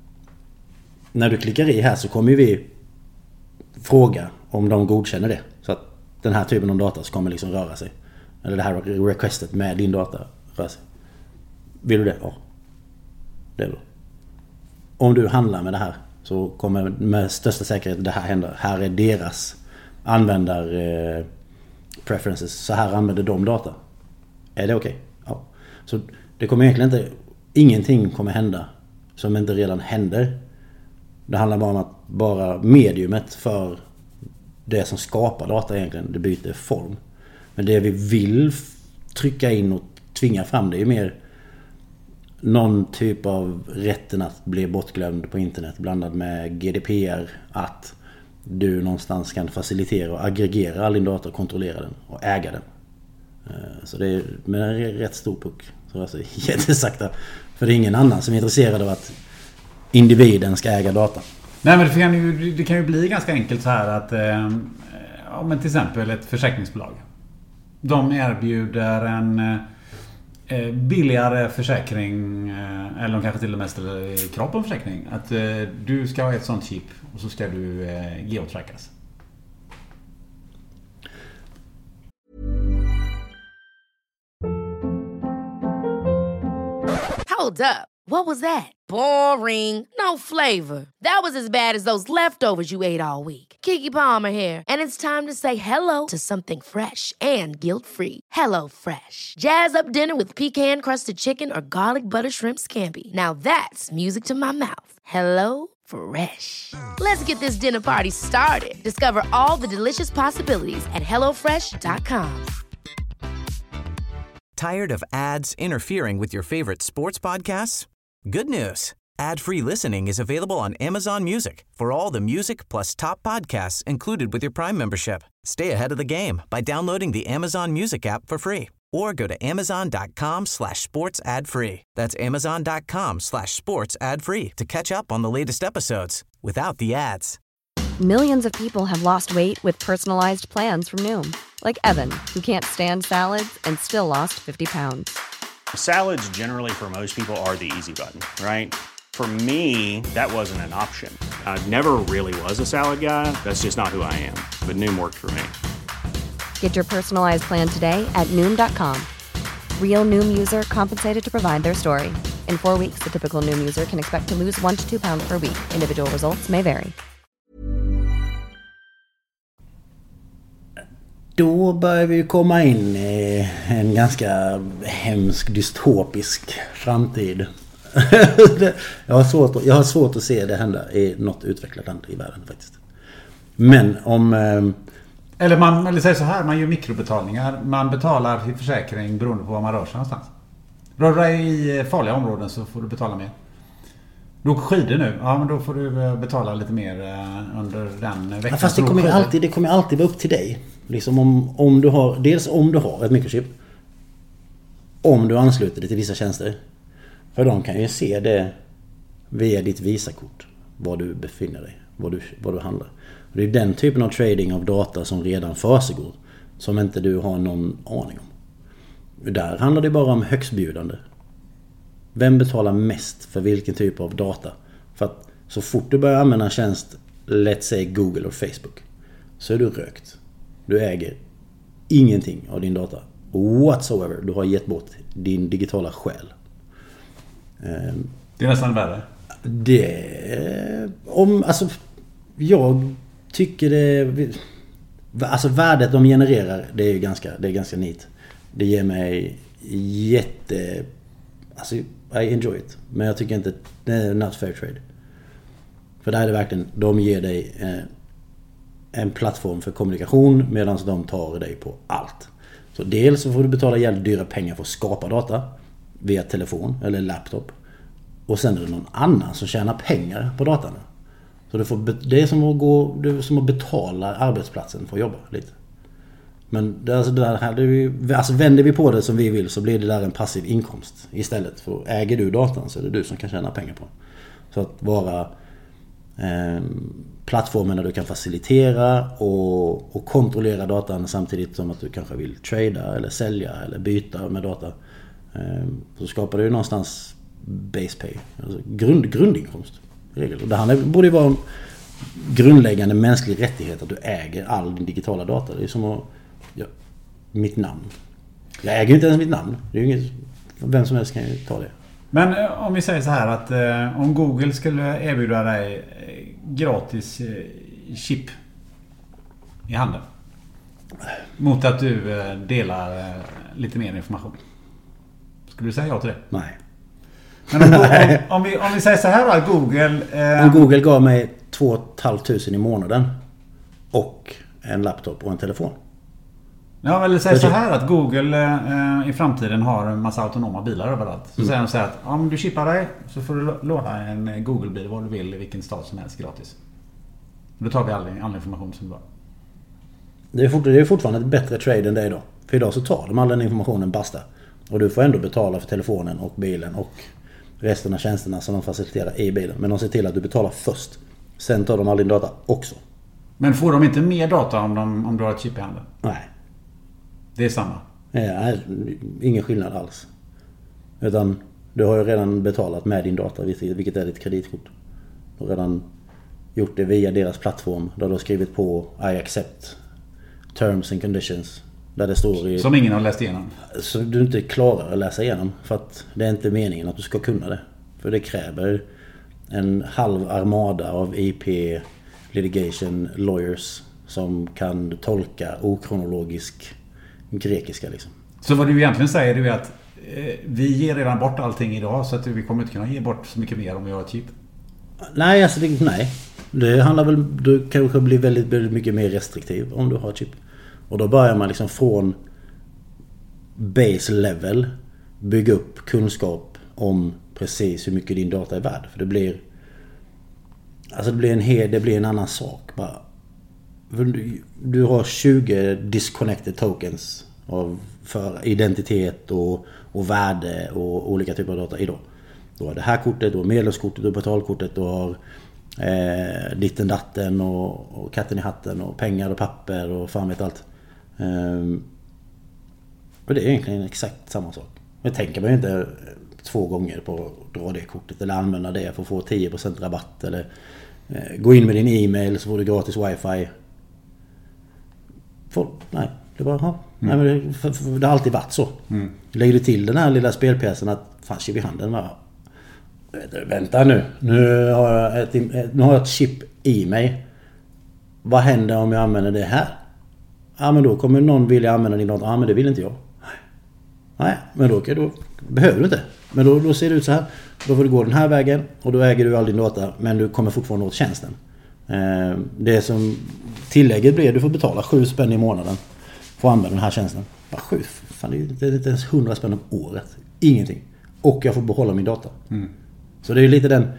Speaker 4: När du klickar i här så kommer vi fråga om de godkänner det. Så att den här typen av data kommer liksom röra sig. Eller det här requestet med din data rör sig. Vill du det? Ja. Det är bra. Om du handlar med det här så kommer med största säkerhet det här hända. Här är deras användar eh, preferences. Så här använder de data. Är det okej? Okay? Ja. Så det kommer egentligen inte... Ingenting kommer hända som inte redan händer. Det handlar bara om att bara mediumet för det som skapar data egentligen, det byter form. Men det vi vill trycka in och tvinga fram, det är mer någon typ av rätten att bli bortglömd på internet blandad med G D P R, att du någonstans kan facilitera och aggregera all din data och kontrollera den och äga den. Så det är med en rätt stor puck. Så alltså jättesakta. För det är ingen annan som är intresserad av att individen ska äga data. Nej, men det kan ju, det kan ju bli ganska enkelt så här att eh, ja, men till exempel ett försäkringsbolag. De erbjuder en eh, billigare försäkring eh, eller de kanske till och med ställer krav på en försäkring. Att eh, du ska ha ett sånt chip och så ska du eh, geotrackas.
Speaker 6: Hold up. What was that? Boring. No flavor. That was as bad as those leftovers you ate all week. Keke Palmer here, and it's time to say hello to something fresh and guilt-free. Hello Fresh. Jazz up dinner with pecan-crusted chicken or garlic butter shrimp scampi. Now that's music to my mouth. Hello Fresh. Let's get this dinner party started. Discover all the delicious possibilities at hello fresh dot com.
Speaker 1: Tired of ads interfering with your favorite sports podcasts? Good news. Ad-free listening is available on Amazon Music for all the music plus top podcasts included with your Prime membership. Stay ahead of the game by downloading the Amazon Music app for free or go to amazon.com slash sports ad free. That's amazon.com slash sports ad free to catch up on the latest episodes without the ads.
Speaker 3: Millions of people have lost weight with personalized plans from Noom. Like Evan, who can't stand salads and still lost fifty pounds.
Speaker 7: Salads generally for most people are the easy button, right? For me, that wasn't an option. I never really was a salad guy. That's just not who I am. But Noom worked for me.
Speaker 3: Get your personalized plan today at Noom dot com. Real Noom user compensated to provide their story. In four weeks, the typical Noom user can expect to lose one to two pounds per week. Individual results may vary.
Speaker 4: Då börjar vi komma in i en ganska hemsk, dystopisk framtid. jag, har svårt, jag har svårt att se det hända i något utvecklat land i världen faktiskt. Men om... Eh...
Speaker 5: Eller man eller säger så här, man gör mikrobetalningar. Man betalar till försäkring beroende på var man rör sig någonstans. Rör dig i farliga områden så får du betala mer. Du åker skidor nu, ja men då får du betala lite mer under den veckan.
Speaker 4: Ja, fast det kommer, alltid, det kommer alltid vara upp till dig. Liksom om, om du har, dels om du har ett mikrochip. Om du ansluter dig till vissa tjänster. För de kan ju se det via ditt Visakort. Var du befinner dig, var du, var du handlar. Och det är den typen av trading av data som redan försiggår. Som inte du har någon aning om. Där handlar det bara om högstbjudande. Vem betalar mest för vilken typ av data? För att så fort du börjar använda en tjänst let's say Google och Facebook, så är du rökt. Du äger ingenting av din data whatsoever. Du har gett bort din digitala själ.
Speaker 5: Det är nästan värre.
Speaker 4: Det om alltså jag tycker det alltså värdet de genererar, det är ju ganska det är ganska neat. Det ger mig jätte alltså I enjoy it, men jag tycker inte det är not fair trade. För där är det verkligen, de ger dig eh, en plattform för kommunikation medan de tar dig på allt. Så dels så får du betala jävligt dyra pengar för att skapa data via telefon eller laptop. Och sen är det någon annan som tjänar pengar på datan. Så du får, det är som att gå, det är som att betala arbetsplatsen för att jobba lite. Men det, alltså, det här, det, alltså vänder vi på det som vi vill, så blir det där en passiv inkomst istället. För äger du datan så är det du som kan tjäna pengar på. Så att vara eh, plattformen där du kan facilitera och, och kontrollera datan samtidigt som att du kanske vill trada eller sälja eller byta med data. Eh, så skapar du någonstans base pay, alltså grund, grundinkomst. Och det här borde ju vara en grundläggande mänsklig rättighet att du äger all din digitala data. Det är som att ja, mitt namn. Jag äger ju inte ens mitt namn. Det är ju inget, vem som helst kan ju ta det.
Speaker 5: Men om vi säger så här att eh, om Google skulle erbjuda dig eh, gratis eh, chip i handen mot att du eh, delar eh, lite mer information, skulle du säga ja till det?
Speaker 4: Nej.
Speaker 5: Men om, om, om, vi, om vi säger så här då, Google... Eh...
Speaker 4: Om Google gav mig två tusen fem hundra i månaden och en laptop och en telefon.
Speaker 5: Ja, eller säg så här att Google eh, i framtiden har en massa autonoma bilar överallt. Så mm. säger de så här att om du chippar dig så får du låna en Google-bil var du vill i vilken stad som helst gratis. Då tar vi all, all information som du har.
Speaker 4: Det är, fort, det är fortfarande ett bättre trade än det idag. För idag så tar de all den informationen basta. Och du får ändå betala för telefonen och bilen och resten av tjänsterna som de faciliterar i bilen. Men de ser till att du betalar först. Sen tar de all din data också.
Speaker 5: Men får de inte mer data om, de, om du har ett chip i handen?
Speaker 4: Nej.
Speaker 5: Det är samma?
Speaker 4: Nej, ingen skillnad alls. Utan du har ju redan betalat med din data, vilket är ditt kreditkort. Du har redan gjort det via deras plattform där du har skrivit på I accept terms and conditions. Där det står i,
Speaker 5: som ingen har läst igenom.
Speaker 4: Så du inte klarar att läsa igenom. För att det är inte meningen att du ska kunna det. För det kräver en halv armada av I P litigation lawyers som kan tolka okronologisk grekiska liksom.
Speaker 5: Så vad du egentligen säger är att eh, vi ger redan bort allting idag, så att vi kommer inte kunna ge bort så mycket mer om vi har ett chip.
Speaker 4: Nej, alltså det, nej. Det handlar väl, du kanske blir väldigt, väldigt mycket mer restriktiv om du har ett chip. Och då börjar man liksom från base level bygga upp kunskap om precis hur mycket din data är värd. För det blir alltså det blir en hel, det blir en annan sak bara. Du, du har tjugo disconnected tokens av för identitet och, och värde och olika typer av data idag. Du har det här kortet, du har medlemskortet, du har betalkortet, du har eh, ditten datten och, och katten i hatten och pengar och papper och fan vet allt. Um, och det är egentligen exakt samma sak. Men tänker man ju inte två gånger på att dra det kortet eller använda det för att få tio procent rabatt eller eh, gå in med din e-mail så får du gratis wifi. Folk, nej, det bara ha. Mm. Nej, men det, för, för, det har alltid varit så. Mm. Lägger du till den här lilla spelpjäsen att fan chip i handen va? Vänta nu. Nu har jag ett, nu har jag ett chip i mig. Vad händer om jag använder det här? Ja, men då kommer någon vilja använda din data. Ja, men det vill inte jag. Nej, men då, då behöver du inte. Men då, då ser det ut så här. Då får du gå den här vägen och då äger du all din data, men du kommer fortfarande åt tjänsten. Eh, det som tillägget blir, du får betala sju spänn i månaden för att använda den här tjänsten. Bara sju, fan, det är inte ens hundra spänn om året. Ingenting. Och jag får behålla min data. Mm. Så det är lite den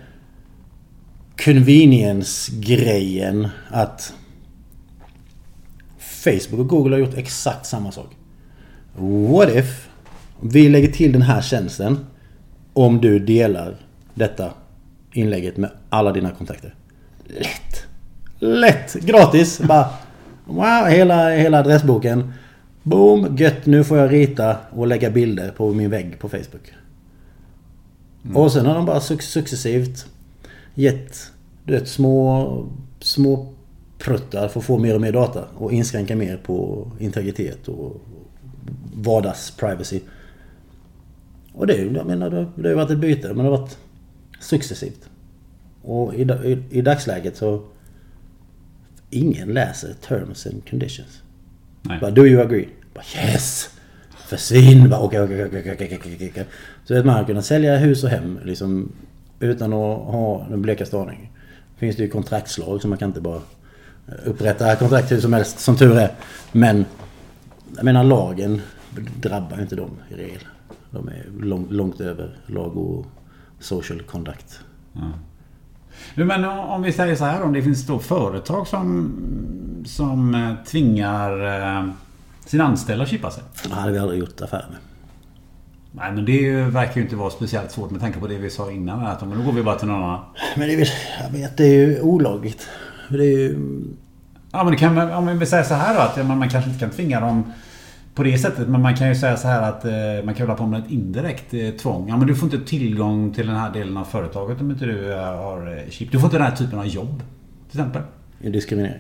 Speaker 4: convenience-grejen att Facebook och Google har gjort exakt samma sak. What if vi lägger till den här tjänsten om du delar detta inlägget med alla dina kontakter? Lätt. Lätt. Gratis. Bara, wow, hela, hela adressboken. Boom. Gött. Nu får jag rita och lägga bilder på min vägg på Facebook. Mm. Och sen har de bara successivt gett du vet, små små pruttar för att få mer och mer data och inskränka mer på integritet och vardags privacy. Och det, jag menar, det har varit ett byte, men det har varit successivt. Och i, i, i dagsläget så ingen läser terms and conditions.
Speaker 5: Nej.
Speaker 4: Bara, do you agree? Bara, yes! Försvinn! Bara, okej, okej, okej, okej, okej, okej. Så att man har kunnat sälja hus och hem liksom, utan att ha den blekaste aning. Finns det ju kontraktslag som man kan inte bara upprätta kontrakt hur som helst, som tur är. Men jag menar, lagen drabbar inte dem i regel. De är lång, långt över lag och social conduct.
Speaker 5: Ja. Men om vi säger så här, om det finns då företag som, som tvingar sina anställda att chippa sig.
Speaker 4: Det hade vi aldrig gjort affär med.
Speaker 5: Nej, men det verkar ju inte vara speciellt svårt med tanke på det vi sa innan. Att nu går vi bara till någon annan. Men
Speaker 4: det är, jag vet, det är ju olagligt. Det är ju...
Speaker 5: Ja, men det kan, om vi säger så här då, att man, man kanske inte kan tvinga dem på det sättet, men man kan ju säga så här att eh, man kan hålla på med ett indirekt eh, tvång. Ja, men du får inte tillgång till den här delen av företaget om inte du eh, har eh, chip. Du får inte den här typen av jobb, till exempel.
Speaker 4: I diskriminering.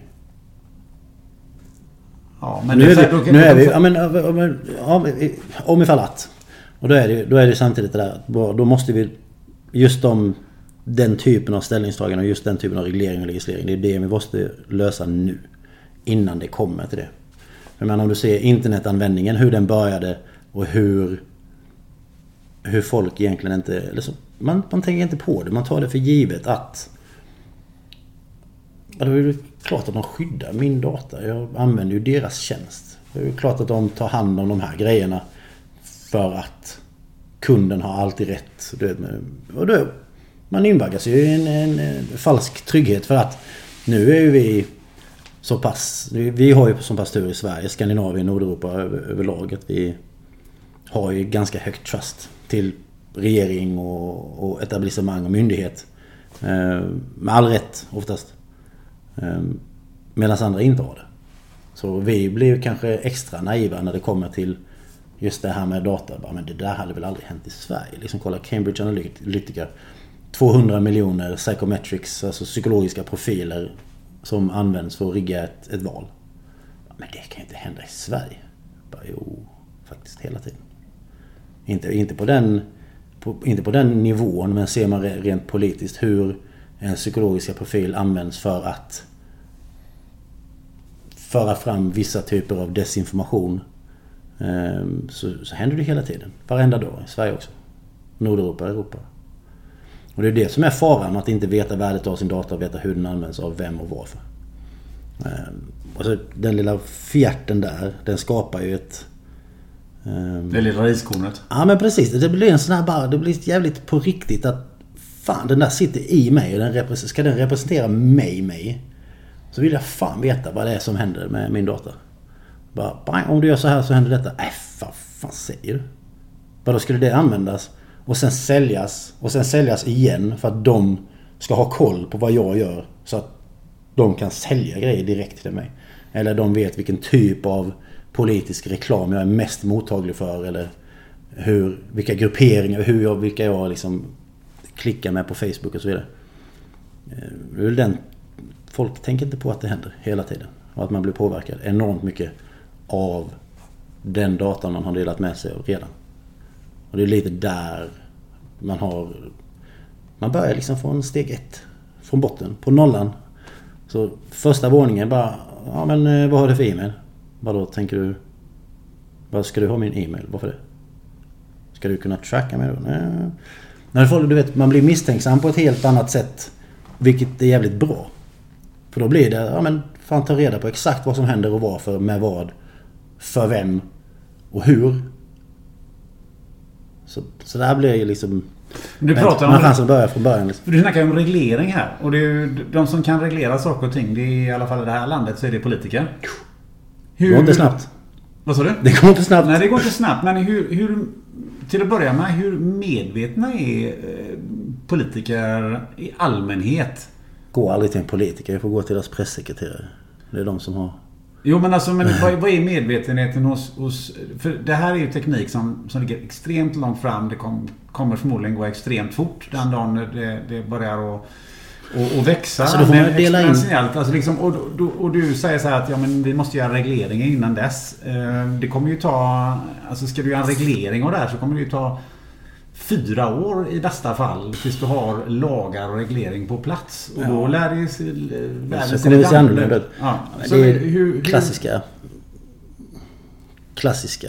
Speaker 5: Ja, men
Speaker 4: nu
Speaker 5: det,
Speaker 4: är vi,
Speaker 5: då,
Speaker 4: nu är vi, ja, men, om, om, om ifall att. Och då är det, då är det samtidigt det där, då måste vi just de, den typen av ställningstagande och just den typen av reglering och legislering, det är det vi måste lösa nu, innan det kommer till det. Men om du ser internetanvändningen, hur den började och hur hur folk egentligen inte, eller så, man, man tänker inte på det, man tar det för givet att ja, det är ju klart att de skyddar min data, jag använder ju deras tjänst. Det är ju klart att de tar hand om de här grejerna för att kunden har alltid rätt. Och då, man invaggas ju i en, en, en falsk trygghet för att nu är ju vi så pass, vi har ju som pass tur i Sverige, Skandinavien, Nordeuropa över, överlag att vi har ju ganska högt trust till regering och, och etablissemang och myndighet. Eh, med all rätt oftast. Eh, medan andra inte har det. Så vi blir kanske extra naiva när det kommer till just det här med data. Bara, men det där hade väl aldrig hänt i Sverige. Liksom kolla Cambridge Analytica. tvåhundra miljoner psychometrics, alltså psykologiska profiler som används för att rigga ett, ett val. Men det kan inte hända i Sverige. Bara, jo, faktiskt hela tiden. Inte, inte, på den, på, inte på den nivån, men ser man rent politiskt hur en psykologiska profil används för att föra fram vissa typer av desinformation, så, så händer det hela tiden. Varenda dag i Sverige också. Nordeuropa, Europa. Och det är det som är faran med att inte veta värdet av sin data och veta hur den används av vem och varför. Alltså, den lilla fjärten där, den skapar ju ett...
Speaker 5: Det lilla riskornet.
Speaker 4: Ja, men precis. Det blir en sån här bara, det blir jävligt på riktigt att fan, den där sitter i mig och den represent, ska den representera mig, mig. Så vill jag fan veta vad det är som händer med min data. Bara, bang, om du gör så här så händer detta. Äh, fan, fan säger du? Bara då skulle det användas och sen säljas och sen säljas igen för att de ska ha koll på vad jag gör så att de kan sälja grejer direkt till mig. Eller de vet vilken typ av politisk reklam jag är mest mottaglig för, eller hur, vilka grupperingar, hur jag, vilka jag liksom klickar med på Facebook och så vidare. Den, folk tänker inte på att det händer hela tiden och att man blir påverkad enormt mycket av den datan man har delat med sig av redan. Och det är lite där man har, man börjar liksom från steg ett, från botten, på nollan. Så första våningen bara, ja men vad har du för e-mail? Vad då tänker du, vad ska du ha min e-mail? Varför det? Ska du kunna tracka mig då? Nej. När folk, du vet, man blir misstänksam på ett helt annat sätt, vilket är jävligt bra. För då blir det, ja men fan, ta reda på exakt vad som händer och varför, med vad, för vem och hur. Så, så där blir ju liksom...
Speaker 5: Du pratar
Speaker 4: man
Speaker 5: om
Speaker 4: chansen att börja från början. Liksom.
Speaker 5: Du snackar om reglering här. Och det är ju, de som kan reglera saker och ting, det är i alla fall i det här landet, så är det politiker. Hur,
Speaker 4: det går inte snabbt.
Speaker 5: Vad sa du?
Speaker 4: Det går inte snabbt.
Speaker 5: Nej, det går inte snabbt. Men hur, hur, till att börja med, hur medvetna är politiker i allmänhet?
Speaker 4: Gå aldrig till en politiker. Jag får gå till deras pressekreterare. Det är de som har...
Speaker 5: Jo, men alltså, men vad, vad är medvetenheten hos, hos... För det här är ju teknik som, som ligger extremt långt fram. Det kom, kommer förmodligen gå extremt fort den dagen det, det börjar att och, och växa
Speaker 4: alltså, då får man dela in.
Speaker 5: Alltså liksom, och, och, och du säger så här att ja, men vi måste göra regleringar innan dess. Det kommer ju ta, alltså ska du göra en reglering av det här så kommer det ju ta fyra år i bästa fall tills du har lagar och reglering på plats. Och ja. Då lär det sig världen
Speaker 4: så kommer det se annorlunda ut.
Speaker 5: Ja.
Speaker 4: Det är hur, hur, klassiska klassiska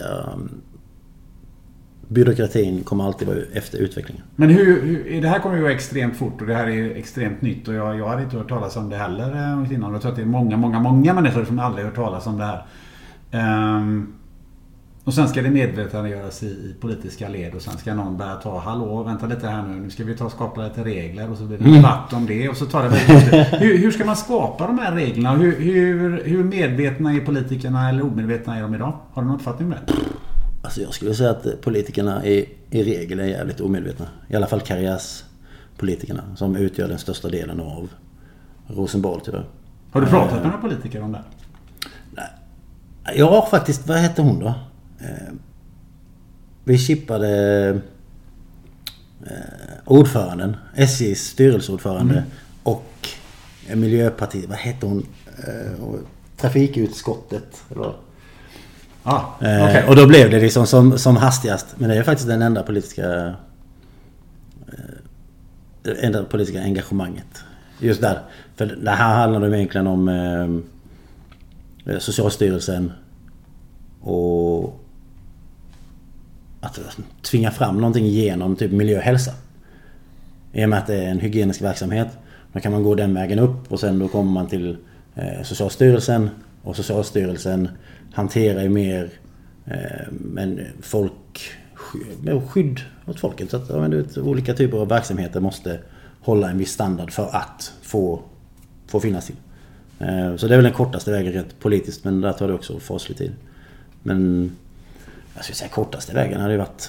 Speaker 4: byråkratin kommer alltid vara efter utvecklingen.
Speaker 5: Men hur, hur, det här kommer ju vara extremt fort och det här är extremt nytt och jag, jag hade inte hört talas om det heller innan. Jag tror att det är många, många, många människor som aldrig hört talas om det här. Um, och sen ska det medvetandegöras i, i politiska led och sen ska någon börja ta, hallå, vänta lite här nu, nu ska vi ta och skapa lite regler och så blir det mm. debatt om det och så tar det väldigt hur, hur ska man skapa de här reglerna? Hur, hur, hur medvetna är politikerna eller omedvetna är de idag? Har du någon uppfattning med det?
Speaker 4: Alltså jag skulle säga att politikerna är, i regel är jävligt omedvetna. I alla fall karriärspolitikerna som utgör den största delen av Rosenbad tyvärr.
Speaker 5: Har du pratat med några politiker om det?
Speaker 4: Nej. Jag har faktiskt, vad hette hon då? Vi chippade ordföranden, S J:s styrelseordförande mm. och Miljöpartiet, vad hette hon? Trafikutskottet eller
Speaker 5: Ah, okay.
Speaker 4: Och då blev det liksom som, som hastigast. Men det är faktiskt den enda politiska det enda politiska engagemanget just där. För det här handlar det egentligen om eh, Socialstyrelsen och att tvinga fram någonting genom typ miljö och hälsa. I och med att det är en hygienisk verksamhet. Då kan man gå den vägen upp och sen då kommer man till eh, Socialstyrelsen och Socialstyrelsen hanterar ju mer eh, men folk med skydd åt folket. Så att ja, vet, olika typer av verksamheter måste hålla en viss standard för att få, få finnas till. Eh, så det är väl den kortaste vägen rent politiskt, men där tar det också faslig tid. Men jag skulle säga kortaste vägen hade ju varit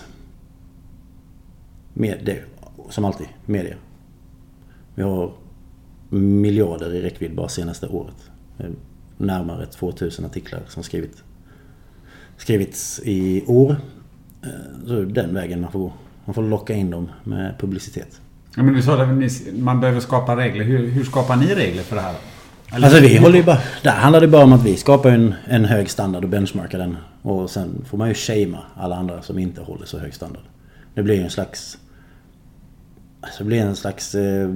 Speaker 4: med det, som alltid, media. Vi har miljarder i räckvidd bara senaste året. Närmare tvåtusen artiklar som skrivit, skrivits i år. Så den vägen man får gå. Man får locka in dem med publicitet.
Speaker 5: Ja, men du sa att man behöver skapa regler. Hur, hur skapar ni regler för det här?
Speaker 4: Eller? Alltså vi håller ju bara, där handlar det bara om att vi skapar en, en hög standard och benchmarkar den. Och sen får man ju shamea alla andra som inte håller så hög standard. Det blir en slags alltså det blir en slags eh,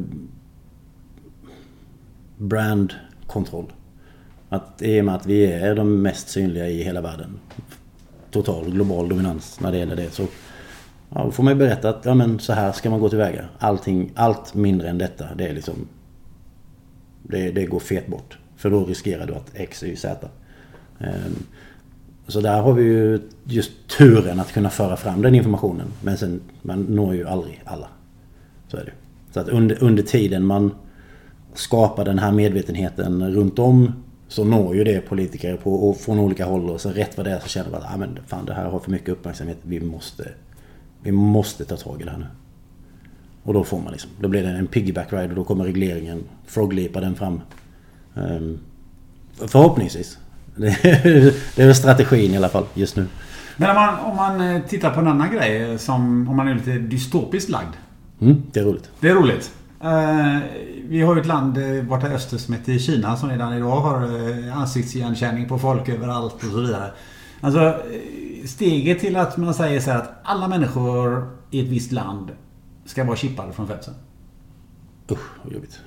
Speaker 4: brandkontroll. Att i och med att vi är de mest synliga i hela världen, total global dominans när det gäller det, så ja, då får man ju berätta att ja, men så här ska man gå tillväga. Allting, allt mindre än detta, det är liksom det, det går fet bort. För då riskerar du att X, Y, Z. Um, så där har vi ju just turen att kunna föra fram den informationen. Men sen, man når ju aldrig alla. Så är det. Så att under, under tiden man skapar den här medvetenheten runt om, så når ju det politiker på, och från olika håll, och så rätt vad det är så känner man att ah, men fan, det här har för mycket uppmärksamhet, vi måste vi måste ta tag i det här nu. Och då får man liksom, då blir det en piggyback ride och då kommer regleringen, froglipar den fram. Um, förhoppningsvis. Det är väl strategin i alla fall just nu.
Speaker 5: Men om man, om man tittar på en annan grej, som om man är lite dystopiskt lagd.
Speaker 4: Mm, det är roligt.
Speaker 5: Det är roligt. Uh, vi har ju ett land borta i öster som heter Kina, som redan idag har uh, ansiktsigenkänning på folk överallt och så vidare. Alltså steget till att man säger så här att alla människor i ett visst land ska vara chippade från födseln.
Speaker 4: Usch, vad jobbigt.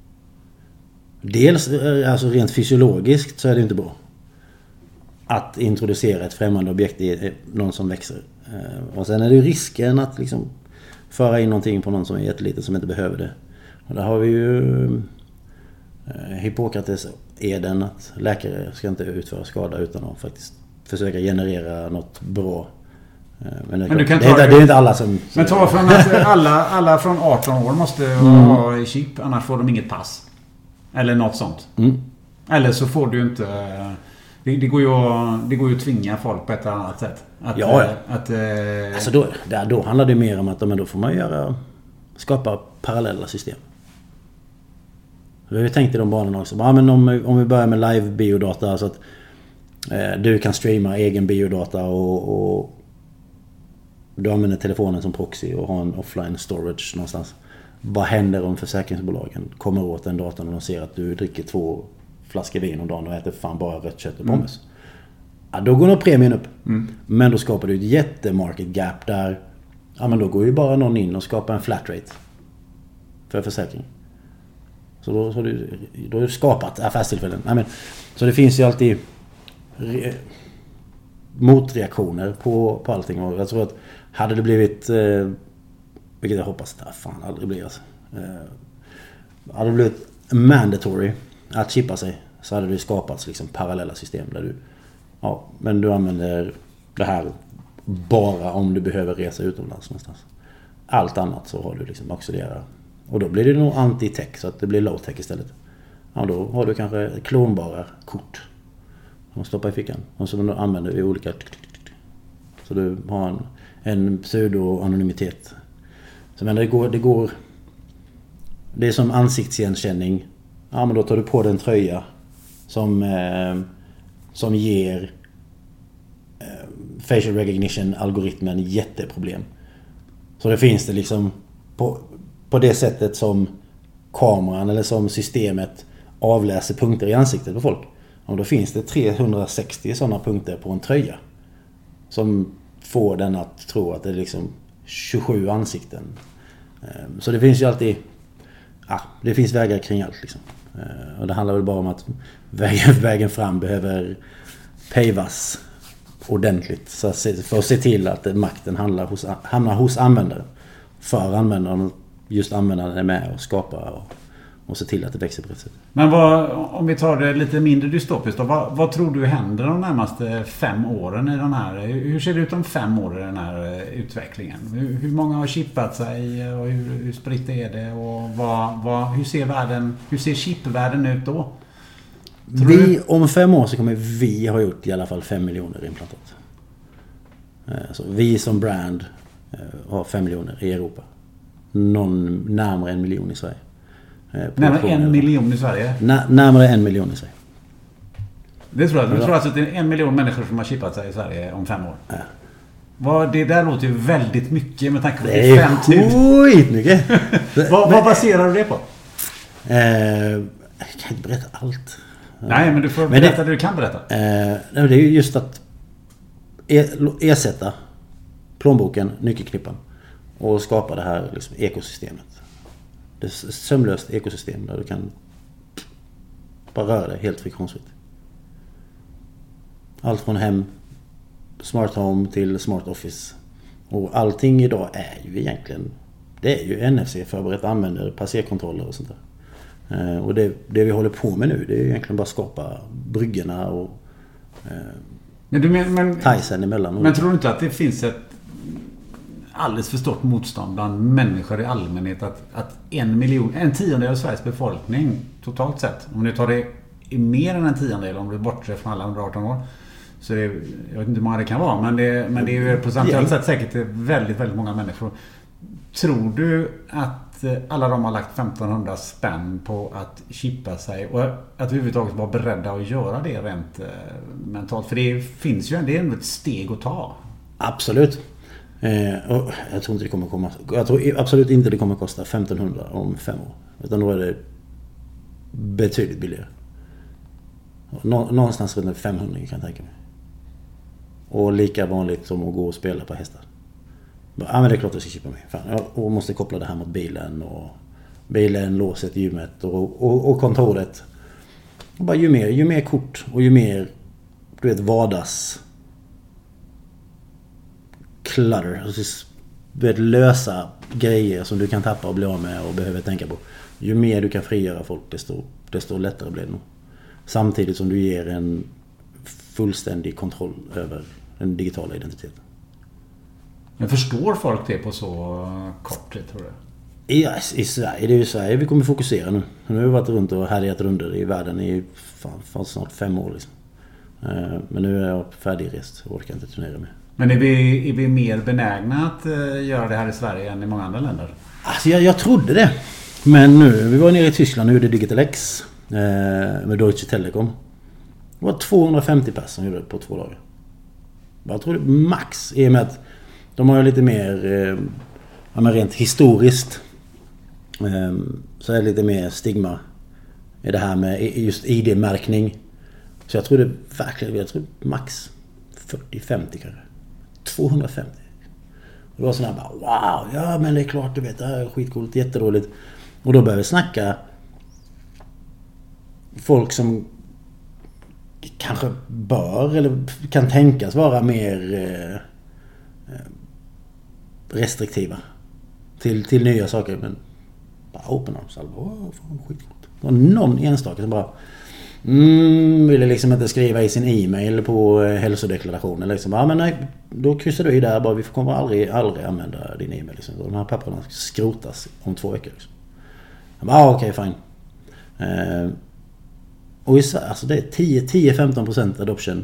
Speaker 4: Dels alltså rent fysiologiskt så är det inte bra att introducera ett främmande objekt i någon som växer. Och sen är det ju risken att liksom föra in någonting på någon som är jätteliten som inte behöver det. Och där har vi ju Hippokrates eden att läkare ska inte utföra skada utan att faktiskt försöka generera något bra. Men det, men du kan det, ta, är, det är inte alla som...
Speaker 5: Men ta från att alla, alla från arton år måste mm. ha chip, annars får de inget pass. Eller något sånt.
Speaker 4: Mm.
Speaker 5: Eller så får du inte... Det, det, går ju att, det går ju att tvinga folk på ett annat sätt. Att,
Speaker 4: ja, ja.
Speaker 5: Att,
Speaker 4: alltså då, där, då handlar det mer om att men då får man göra, skapa parallella system. Vi har ju tänkt i de banorna också. Ja, men om, om vi börjar med live biodata så att eh, du kan streama egen biodata och, och du använder telefonen som proxy och har en offline storage någonstans. vad händer om försäkringsbolagen kommer åt den datorn och de ser att du dricker två flaskor vin om dagen och äter fan bara rött kött och pommes. Mm. Ja, då går nog premien upp. Mm. Men då skapar du ett jättemarket gap där, ja men då går ju bara någon in och skapar en flat rate för försäkring. Så då har du, då har du skapat affärstillfällen. Nej, men, så det finns ju alltid re, motreaktioner på, på allting. Och jag tror att hade det blivit, eh, vilket jag hoppas det fan aldrig blir alltså, eh, hade det blivit mandatory att chippa sig, så hade det skapats liksom parallella system där du, ja, men du använder det här bara om du behöver resa utomlands någonstans. Allt annat så har du liksom auxiliära. Och då blir det nog anti-tech, så att det blir low-tech istället. Ja, då har du kanske klonbara kort som stoppar i fickan och som du använder i olika. Så du har en, en pseudo-anonymitet. Så men det går, det går. Det är som ansiktsigenkänning. Ja, men då tar du på dig en tröja som eh, som ger eh, facial recognition-algoritmen jätteproblem. Så det finns det liksom på, på det sättet som kameran eller som systemet avläser punkter i ansiktet på folk. Och då finns det trehundrasextio sådana punkter på en tröja som får den att tro att det är liksom tjugosju ansikten. Så det finns ju alltid, ja, det finns vägar kring allt liksom. Och det handlar väl bara om att vägen, vägen fram behöver pavas ordentligt så för att se till att makten handlar hos, hamnar hos användaren. För användaren, just användaren är med och skapar och, och se till att det växer på rätt sätt.
Speaker 5: Men vad, om vi tar det lite mindre dystopiskt då, vad, vad tror du händer de närmaste fem åren i den här, hur ser det ut om fem år i den här utvecklingen? Hur, hur många har chippat sig och hur, hur spritt är det och vad, vad, hur ser världen, hur ser chipvärlden ut då? Tror
Speaker 4: vi,
Speaker 5: du?
Speaker 4: Om fem år så kommer vi ha gjort i alla fall fem miljoner implantat. Så vi som brand har fem miljoner i Europa. Någon närmare en miljon i Sverige.
Speaker 5: Närmare en miljon i Sverige?
Speaker 4: N- närmare en miljon i Sverige.
Speaker 5: Det tror jag. Du tror alltså att det är en miljon människor som har chippat sig i Sverige om fem år? Ja. Vad, det där låter ju väldigt mycket med tanke på det är fem tusen.
Speaker 4: Skitmycket.
Speaker 5: vad, vad baserar du det på?
Speaker 4: Eh, jag kan inte berätta allt.
Speaker 5: Nej, men du får berätta det, det du kan berätta.
Speaker 4: Eh, det är ju just att ersätta plånboken, nyckelknippan och skapa det här liksom ekosystemet. Det är ett sömlöst ekosystem där du kan bara röra dig helt friktionsfritt. Allt från hem, smart home till smart office. Och allting idag är ju egentligen, det är ju N F C-förberett använder passerkontroller och sånt där. Och det, det vi håller på med nu, det är ju egentligen bara skapa bryggorna och eh,
Speaker 5: men du men, men,
Speaker 4: Tyson emellan.
Speaker 5: Men tror du inte att det finns ett alldeles för stort motstånd bland människor i allmänhet att, att en miljon, en tiondel av Sveriges befolkning totalt sett, om du tar det i mer än en tiondel, om du bortser från alla under arton år, så det, jag vet inte hur många det kan vara, men det, men det är ju på samtidigt sätt säkert väldigt, väldigt många människor. Tror du att alla de har lagt femtonhundra spänn på att chippa sig och att överhuvudtaget vara beredda att göra det rent mentalt? För det finns ju en, det är ett steg att ta.
Speaker 4: Absolut. Eh, och jag tror inte det kommer komma, jag tror absolut inte det kommer kosta femtonhundra om fem år, utan då är det betydligt billigare. Nå, någonstans runt femhundra kan jag tänka mig. Och lika vanligt som att gå och spela på hästar. Ja, men det är klart att jag ska chippa mig. Fan, jag måste koppla det här mot bilen och bilen, låset, gymmet och, och, och kontoret. Och bara ju mer, ju mer kort och ju mer du vet vardags clutter, alltså, du vet, lösa grejer som du kan tappa och bli av med och behöver tänka på. Ju mer du kan frigöra folk, desto, desto lättare blir det nog. Samtidigt som du ger en fullständig kontroll över den digitala identiteten.
Speaker 5: Men förstår folk det på så kort tid, tror du?
Speaker 4: I, i Sverige, det är ju Sverige vi kommer fokusera nu. Nu har vi varit runt och härjat runder i världen i fan, fan snart fem år liksom. Men nu är jag färdigrest och orkar inte turnera med.
Speaker 5: Men är vi, är vi mer benägna att göra det här i Sverige än i många andra länder?
Speaker 4: Alltså jag, jag trodde det. Men nu, vi var nere i Tyskland, nu är det Digital X med Deutsche Telekom. Det var tvåhundrafemtio personer som gjorde det på två dagar. Jag tror det max, i och med att de har ju lite mer, ja, men rent historiskt så är det lite mer stigma i det här med just I D-märkning. Så jag tror det verkligen, jag tror max fyrtio femtio kanske. tvåhundrafemtio. Och det var sådär bara, wow, ja men det är klart du vet, det här är skitcoolt, jätteroligt. Och då började vi snacka folk som kanske bör eller kan tänkas vara mer eh, restriktiva till, till nya saker, men bara open arms, alltså, åh fan skitcoolt. Och någon enstaka som bara mm, ville liksom inte skriva i sin e-mail på hälsodeklarationen liksom. Ja men nej, då kryssar du i där bara, vi kommer aldrig, aldrig använda din e-mail liksom. De här papperna skrotas om två veckor liksom. Jag bara, ah, okej, okay, fine. Eh, och i Sverige, alltså det är tio till femton procent adoption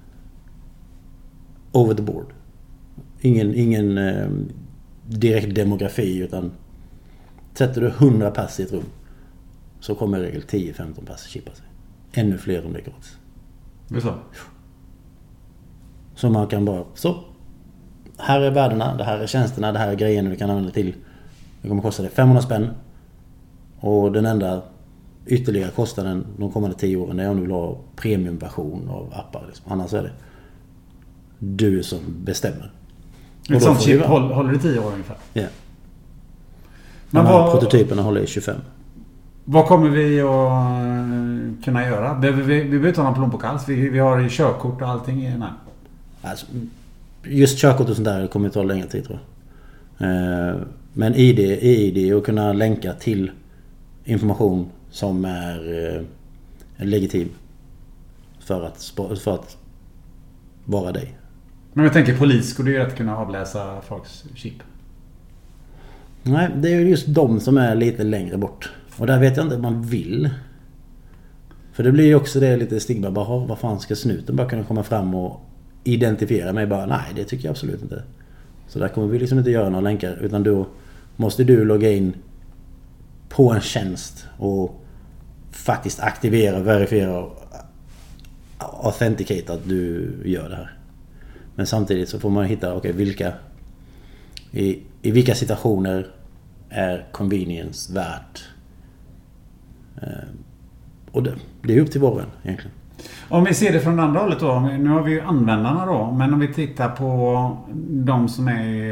Speaker 4: over the board. Ingen, ingen eh, direkt demografi, utan sätter du hundra pass i ett rum så kommer i regel tio till femton pass chippa sig. Ännu fler om det är gratis.
Speaker 5: Det så?
Speaker 4: Så man kan bara, så här är värdena, det här är tjänsterna, det här är grejerna du kan använda till. Det kommer kosta dig femhundra spänn. Och den enda ytterligare kostnaden de kommande tio åren är om du vill ha premiumversion av appar. Liksom. Annars är det du som bestämmer.
Speaker 5: Ett sånt chip håller, håller i tio år ungefär?
Speaker 4: Ja. Yeah.
Speaker 5: Men
Speaker 4: de här
Speaker 5: vad,
Speaker 4: prototyperna håller i tjugofem.
Speaker 5: Vad kommer vi att kunna göra? Vi, vi, vi behöver inte ha någon plånbok alls. Vi, vi har körkort och allting. Nej.
Speaker 4: Alltså, just körkort och sånt där kommer ta längre tid tror jag. Men I D, I D och kunna länka till information som är legitim för att, för att vara dig.
Speaker 5: Men jag tänker polis skulle ju rätt kunna avläsa folks chip.
Speaker 4: Nej, det är just de som är lite längre bort. Och där vet jag inte om man vill. För det blir ju också det lite stigma. Bara, vad fan ska snuten bara kunna komma fram och identifiera mig? Bara, nej, det tycker jag absolut inte. Så där kommer vi liksom inte göra några länkar. Utan då måste du logga in på en tjänst och faktiskt aktivera, verifiera och authenticate att du gör det här. Men samtidigt så får man hitta, okej, okay, vilka i, i vilka situationer är convenience värt. Eh, och det, det är upp till var och en egentligen.
Speaker 5: Om vi ser det från andra hållet då, nu har vi ju användarna då, men om vi tittar på de som är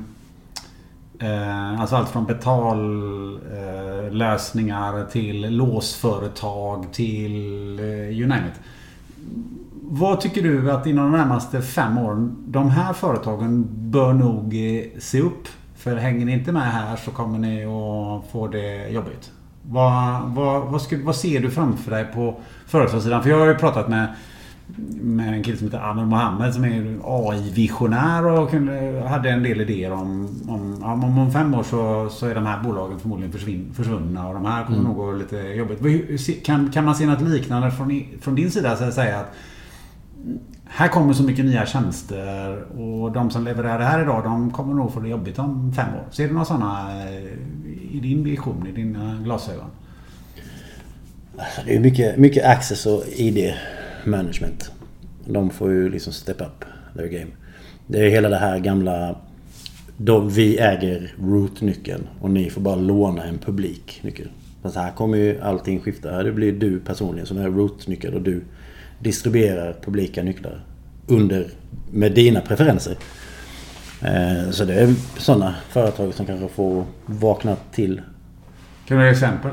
Speaker 5: eh, alltså allt från betallösningar eh, till låsföretag till eh, you name it. Vad tycker du att inom de närmaste fem åren de här företagen bör nog se upp? För hänger ni inte med här så kommer ni att få det jobbigt. Vad, vad, vad, skulle, vad ser du framför dig på företagssidan? För jag har ju pratat med, med en kille som heter Anil Mohammed som är A I-visionär och hade en del idéer om om, om, om fem år så, så är de här bolagen förmodligen försvinn, försvunna och de här kommer mm. nog gå lite jobbigt. Kan, kan man se något liknande från, från din sida så att säga att här kommer så mycket nya tjänster och de som levererar det här idag de kommer nog få det jobbigt om fem år. Ser du några sådana i din vision, i dina glasögon?
Speaker 4: Det är mycket, mycket access och I D-management. De får ju liksom step up their game. Det är hela det här gamla då vi äger root-nyckeln och ni får bara låna en publik nyckel. Så här kommer ju allting skifta. Det blir du personligen som är root-nyckel och du distribuerar publika nycklar under med dina preferenser. Eh, så det är sådana företag som kanske får vakna till.
Speaker 5: Kan du ge exempel?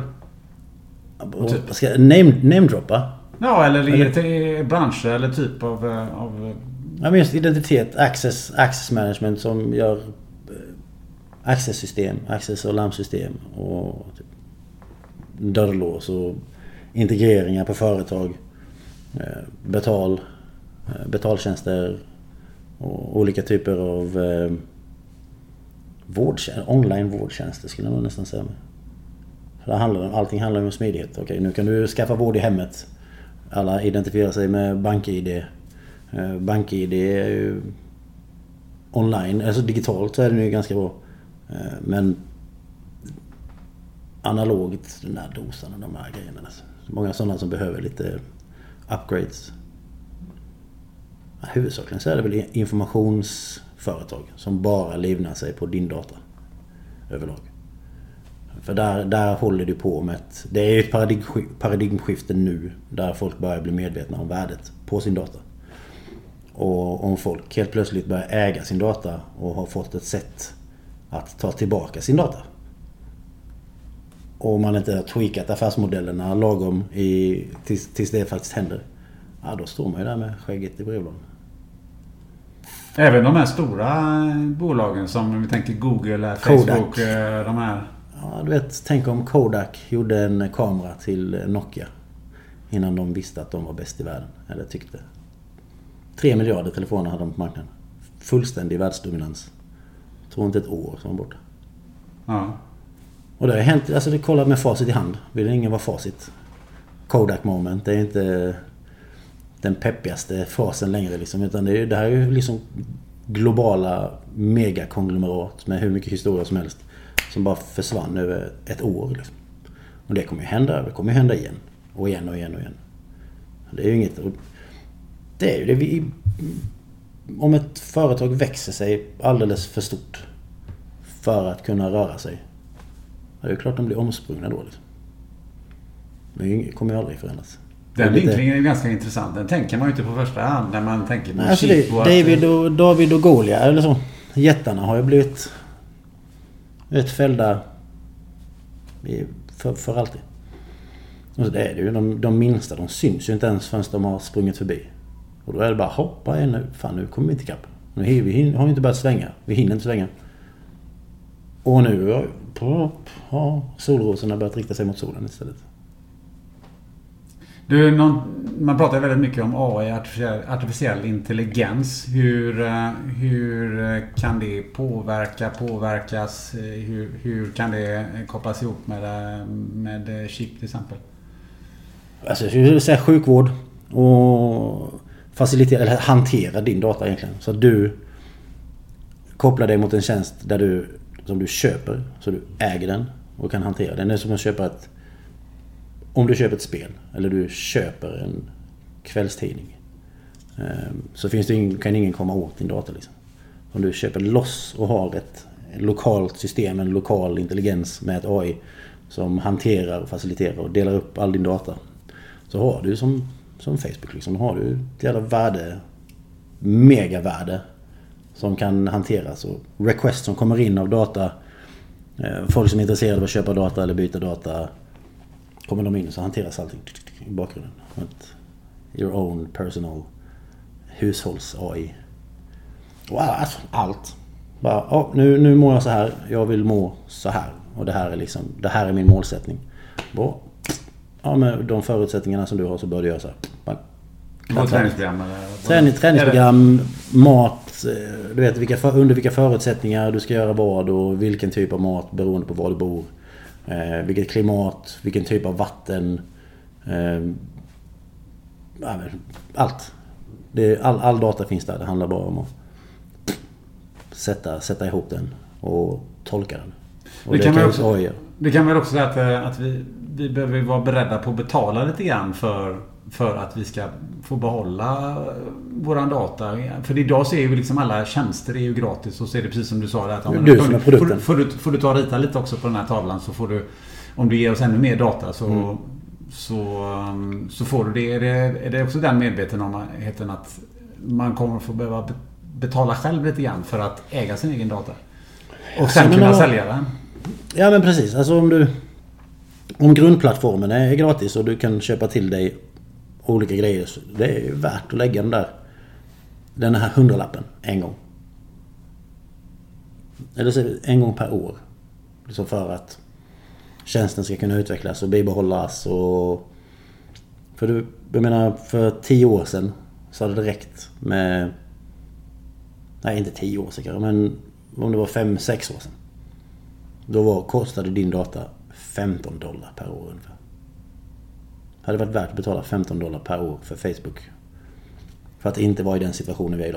Speaker 4: Vad ska name namedroppa?
Speaker 5: Ja, eller, eller till branscher eller typ av, av
Speaker 4: ja, men just identitet, access, access management som gör access-system, access- och larmsystem och typ dörrlås och integreringar på företag. Betal, betaltjänster och olika typer av eh, vårdtjänster, online vårdtjänster skulle jag nästan säga. För det handlar om, allting handlar om smidighet. Okej, nu kan du skaffa vård i hemmet. Alla identifierar sig med bank-I D. Eh, bank-I D är ju online, alltså digitalt så är det ju ganska bra. Eh, men analogt, den där dosan och de här grejerna. Alltså. Många sådana som behöver lite upgrades. Ja, huvudsakligen så är det väl informationsföretag som bara livnar sig på din data överlag. För där, där håller du på med ett... Det är ett paradigm, paradigmskifte nu där folk börjar bli medvetna om värdet på sin data. Och om folk helt plötsligt börjar äga sin data och har fått ett sätt att ta tillbaka sin data. Och om man inte har tweakat affärsmodellerna lagom i, tills, tills det faktiskt händer. Ja, då står man ju där med skägget i brevlådan.
Speaker 5: Även de här stora bolagen som vi tänker Google, Facebook, Kodak. De här...
Speaker 4: Ja, du vet, tänk om Kodak gjorde en kamera till Nokia innan de visste att de var bäst i världen. Eller tyckte. Tre miljarder telefoner hade de på marknaden. Fullständig världsdominans. Jag tror inte ett år som var borta.
Speaker 5: Ja.
Speaker 4: Och det har hänt, alltså det kollar med facit i hand. Vill ingen vara facit. Kodak moment, det är inte den peppigaste fasen längre liksom. Utan det, är, det här är ju liksom globala megakonglomerat med hur mycket historia som helst. Som bara försvann över ett år liksom. Och det kommer ju hända, det kommer ju hända igen. Och igen och igen och igen. Det är ju inget... Det är ju det vi... Om ett företag växer sig alldeles för stort för att kunna röra sig. Det är ju klart de blir omsprungna då liksom. Det kommer ju aldrig förändras.
Speaker 5: Den vinklingen är ganska intressant. Den tänker man ju inte på första hand när man tänker på... Nej,
Speaker 4: alltså det, på David, och, David och Goliat eller så. Jättarna har ju blivit ett fällda för, för alltid. Och så det är det ju. De, de minsta, de syns ju inte ens förrän de har sprungit förbi. Och då är det bara hoppa in nu. Fan, nu kommer vi inte kapp. Nu vi hin, har vi inte börjat svänga. Vi hinner inte svänga. Och nu har ja, solrosorna börjat rikta sig mot solen istället.
Speaker 5: Du, någon, man pratar väldigt mycket om A I, artificiell, artificiell intelligens. Hur, hur kan det påverka, påverkas? Hur, hur kan det kopplas ihop med, med chip till exempel?
Speaker 4: Alltså, jag skulle säga sjukvård och facilitera, eller hantera din data egentligen. Så att du kopplar dig mot en tjänst där du, som du köper, så du äger den och kan hantera den. Det är som att köpa ett... Om du köper ett spel eller du köper en kvällstidning så finns det ingen, kan ingen komma åt din data liksom. Om du köper loss och har ett lokalt system, en lokal intelligens med ett A I som hanterar och faciliterar och delar upp all din data, så har du som, som Facebook liksom, har du ett jävla värde, megavärde som kan hanteras, och request som kommer in av data, folk som är intresserade av att köpa data eller byta data, kommer de in så hanteras allting i bakgrunden. Your own personal hushålls-A I. Och alltså, allt. Bara, oh, nu, nu mår jag så här. Jag vill må så här. Och det här är liksom, det här är min målsättning. Bra. Ja, med de förutsättningarna som du har så bör du göra så här. Bara,
Speaker 5: träningsprogram,
Speaker 4: Träning, träningsprogram, mat, du vet vilka, under vilka förutsättningar du ska göra vad och vilken typ av mat beroende på var du bor. Eh, vilket klimat, vilken typ av vatten, eh, allt. Det, all, all data finns där. Det handlar bara om att sätta, sätta ihop den och tolka den. Och
Speaker 5: det,
Speaker 4: det,
Speaker 5: kan
Speaker 4: kan
Speaker 5: också,
Speaker 4: också,
Speaker 5: det kan väl också säga att, att vi, vi behöver vara beredda på att betala lite grann för, för att vi ska få behålla våran data. För idag ser vi liksom alla tjänster är ju gratis, och så är det precis som du sa där, att om
Speaker 4: du som är produkten.
Speaker 5: Får, får, du, får du ta och rita lite också på den här tavlan, så får du, om du ger oss ännu mer data så, mm. så, så får du det. Är, det. är det också den medvetenheten att man kommer få behöva betala själv lite grann för att äga sin egen data och sen kunna
Speaker 4: men,
Speaker 5: sälja den?
Speaker 4: Ja, men precis. Alltså om du om grundplattformen är gratis och du kan köpa till dig olika grejer, så det är ju värt att lägga den där den här hundralappen en gång. Eller så en gång per år. Så för att tjänsten ska kunna utvecklas och bibehållas. Och för du, jag menar, för tio år sedan så hade det räckt med, nej inte tio år sedan, men om det var fem, sex år sedan, då var, kostade din data femton dollar per år ungefär. Det hade varit värt att betala femton dollar per år för Facebook för att inte vara i den situationen vi är idag.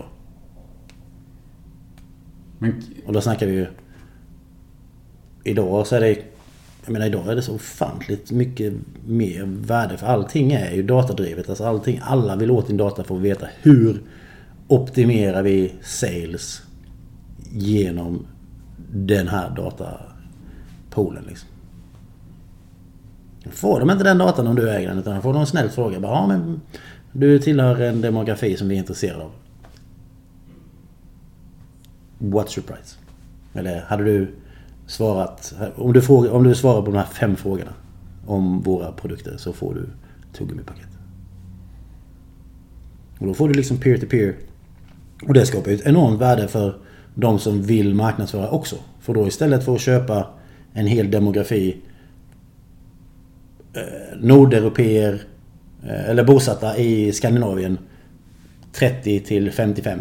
Speaker 4: Men, och då snackar vi ju, idag så är det, jag menar idag är det så ofantligt mycket mer värde, för allting är ju datadrivet. Alltså allting, alla vill åt din data för att veta hur optimerar vi sales genom den här datapoolen liksom. Får de inte den datan om du äger den, utan får de en snäll fråga. Bara, ja, men du tillhör en demografi som vi är intresserade av. What's your price? Eller hade du svarat... Om du, frågar, om du svarar på de här fem frågorna om våra produkter så får du tuggummi-paket. Och då får du liksom peer-to-peer. Och det skapar ett enormt värde för de som vill marknadsföra också. För då istället för att köpa en hel demografi eh, nordeuropeer eh, eller bosatta i Skandinavien trettio till femtiofem.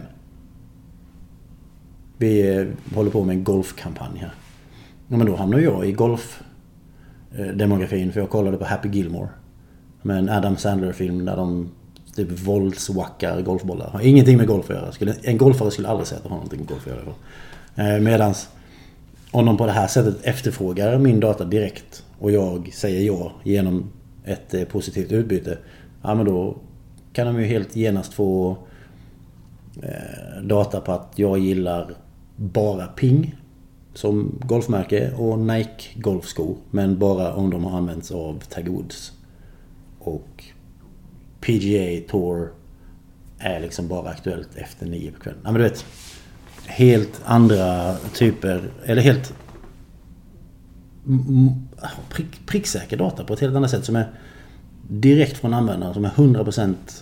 Speaker 4: Vi eh, håller på med en golfkampanj här. Ja, men då hamnar jag i golfdemografin, för jag kollade på Happy Gilmore med en Adam Sandler-film där de typ våldswackar golfbollar. Har ingenting med golf att göra. Skulle, en golfare skulle aldrig säga att de har någonting med golf att göra. Eh, medans om de på det här sättet efterfrågar min data direkt och jag säger ja genom ett eh, positivt utbyte, ja, men då kan de ju helt genast få eh, data på att jag gillar bara Ping som golfmärke och Nike golfskor, men bara om de har använts av Tiger Woods. Och P G A Tour är liksom bara aktuellt efter nio på kvällen. Ja, men du vet, helt andra typer, eller helt prick, pricksäker data på ett helt annat sätt som är direkt från användaren, som är hundra procent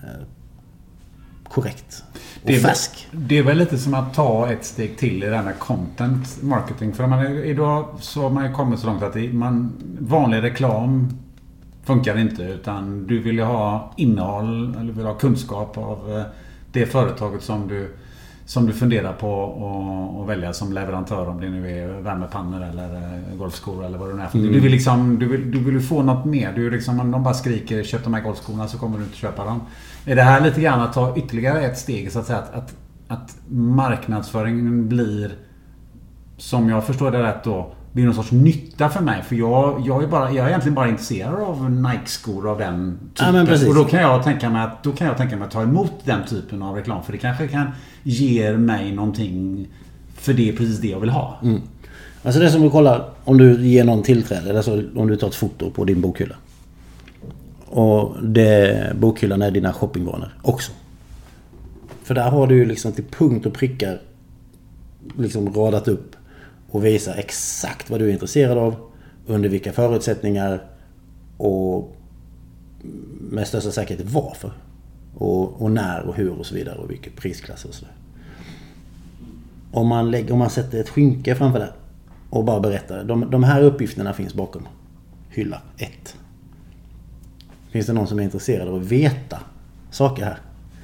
Speaker 4: korrekt och
Speaker 5: det är,
Speaker 4: färsk.
Speaker 5: Det är väl lite som att ta ett steg till i den här content marketing. För man, idag så har man ju kommit så långt att det, man, vanlig reklam funkar inte, utan du vill ju ha innehåll eller vill ha kunskap av det företaget som du, som du funderar på att välja som leverantör, om det nu är värmepannor eller golfskor eller vad det nu är. Mm. Du vill liksom, du vill, du vill få något mer. Du liksom, om de bara skriker köp de här golfskorna så kommer du inte köpa dem. Är det här lite grann att ta ytterligare ett steg så att säga, att, att, att marknadsföringen blir, som jag förstår det rätt då, blir någon sorts nytta för mig, för jag, jag, är, bara, jag är egentligen bara intresserad av Nike-skor av den typen. Ja, och då kan jag tänka mig att, då kan jag tänka mig att ta emot den typen av reklam, för det kanske kan ge mig någonting, för det är precis det jag vill ha.
Speaker 4: Mm. Alltså det är som att kolla om du ger någon tillträde, alltså om du tar ett foto på din bokhylla. Och det, bokhyllan är dina shoppingvanor också. För där har du ju liksom till punkt och prickar liksom radat upp och visar exakt vad du är intresserad av, under vilka förutsättningar och med största säkerhet varför. Och, och när och hur och så vidare, och vilket prisklass och så där. Om man, lägger, om man sätter ett skynke framför det och bara berättar, de, de här uppgifterna finns bakom hylla ett. Finns det någon som är intresserad av att veta saker här?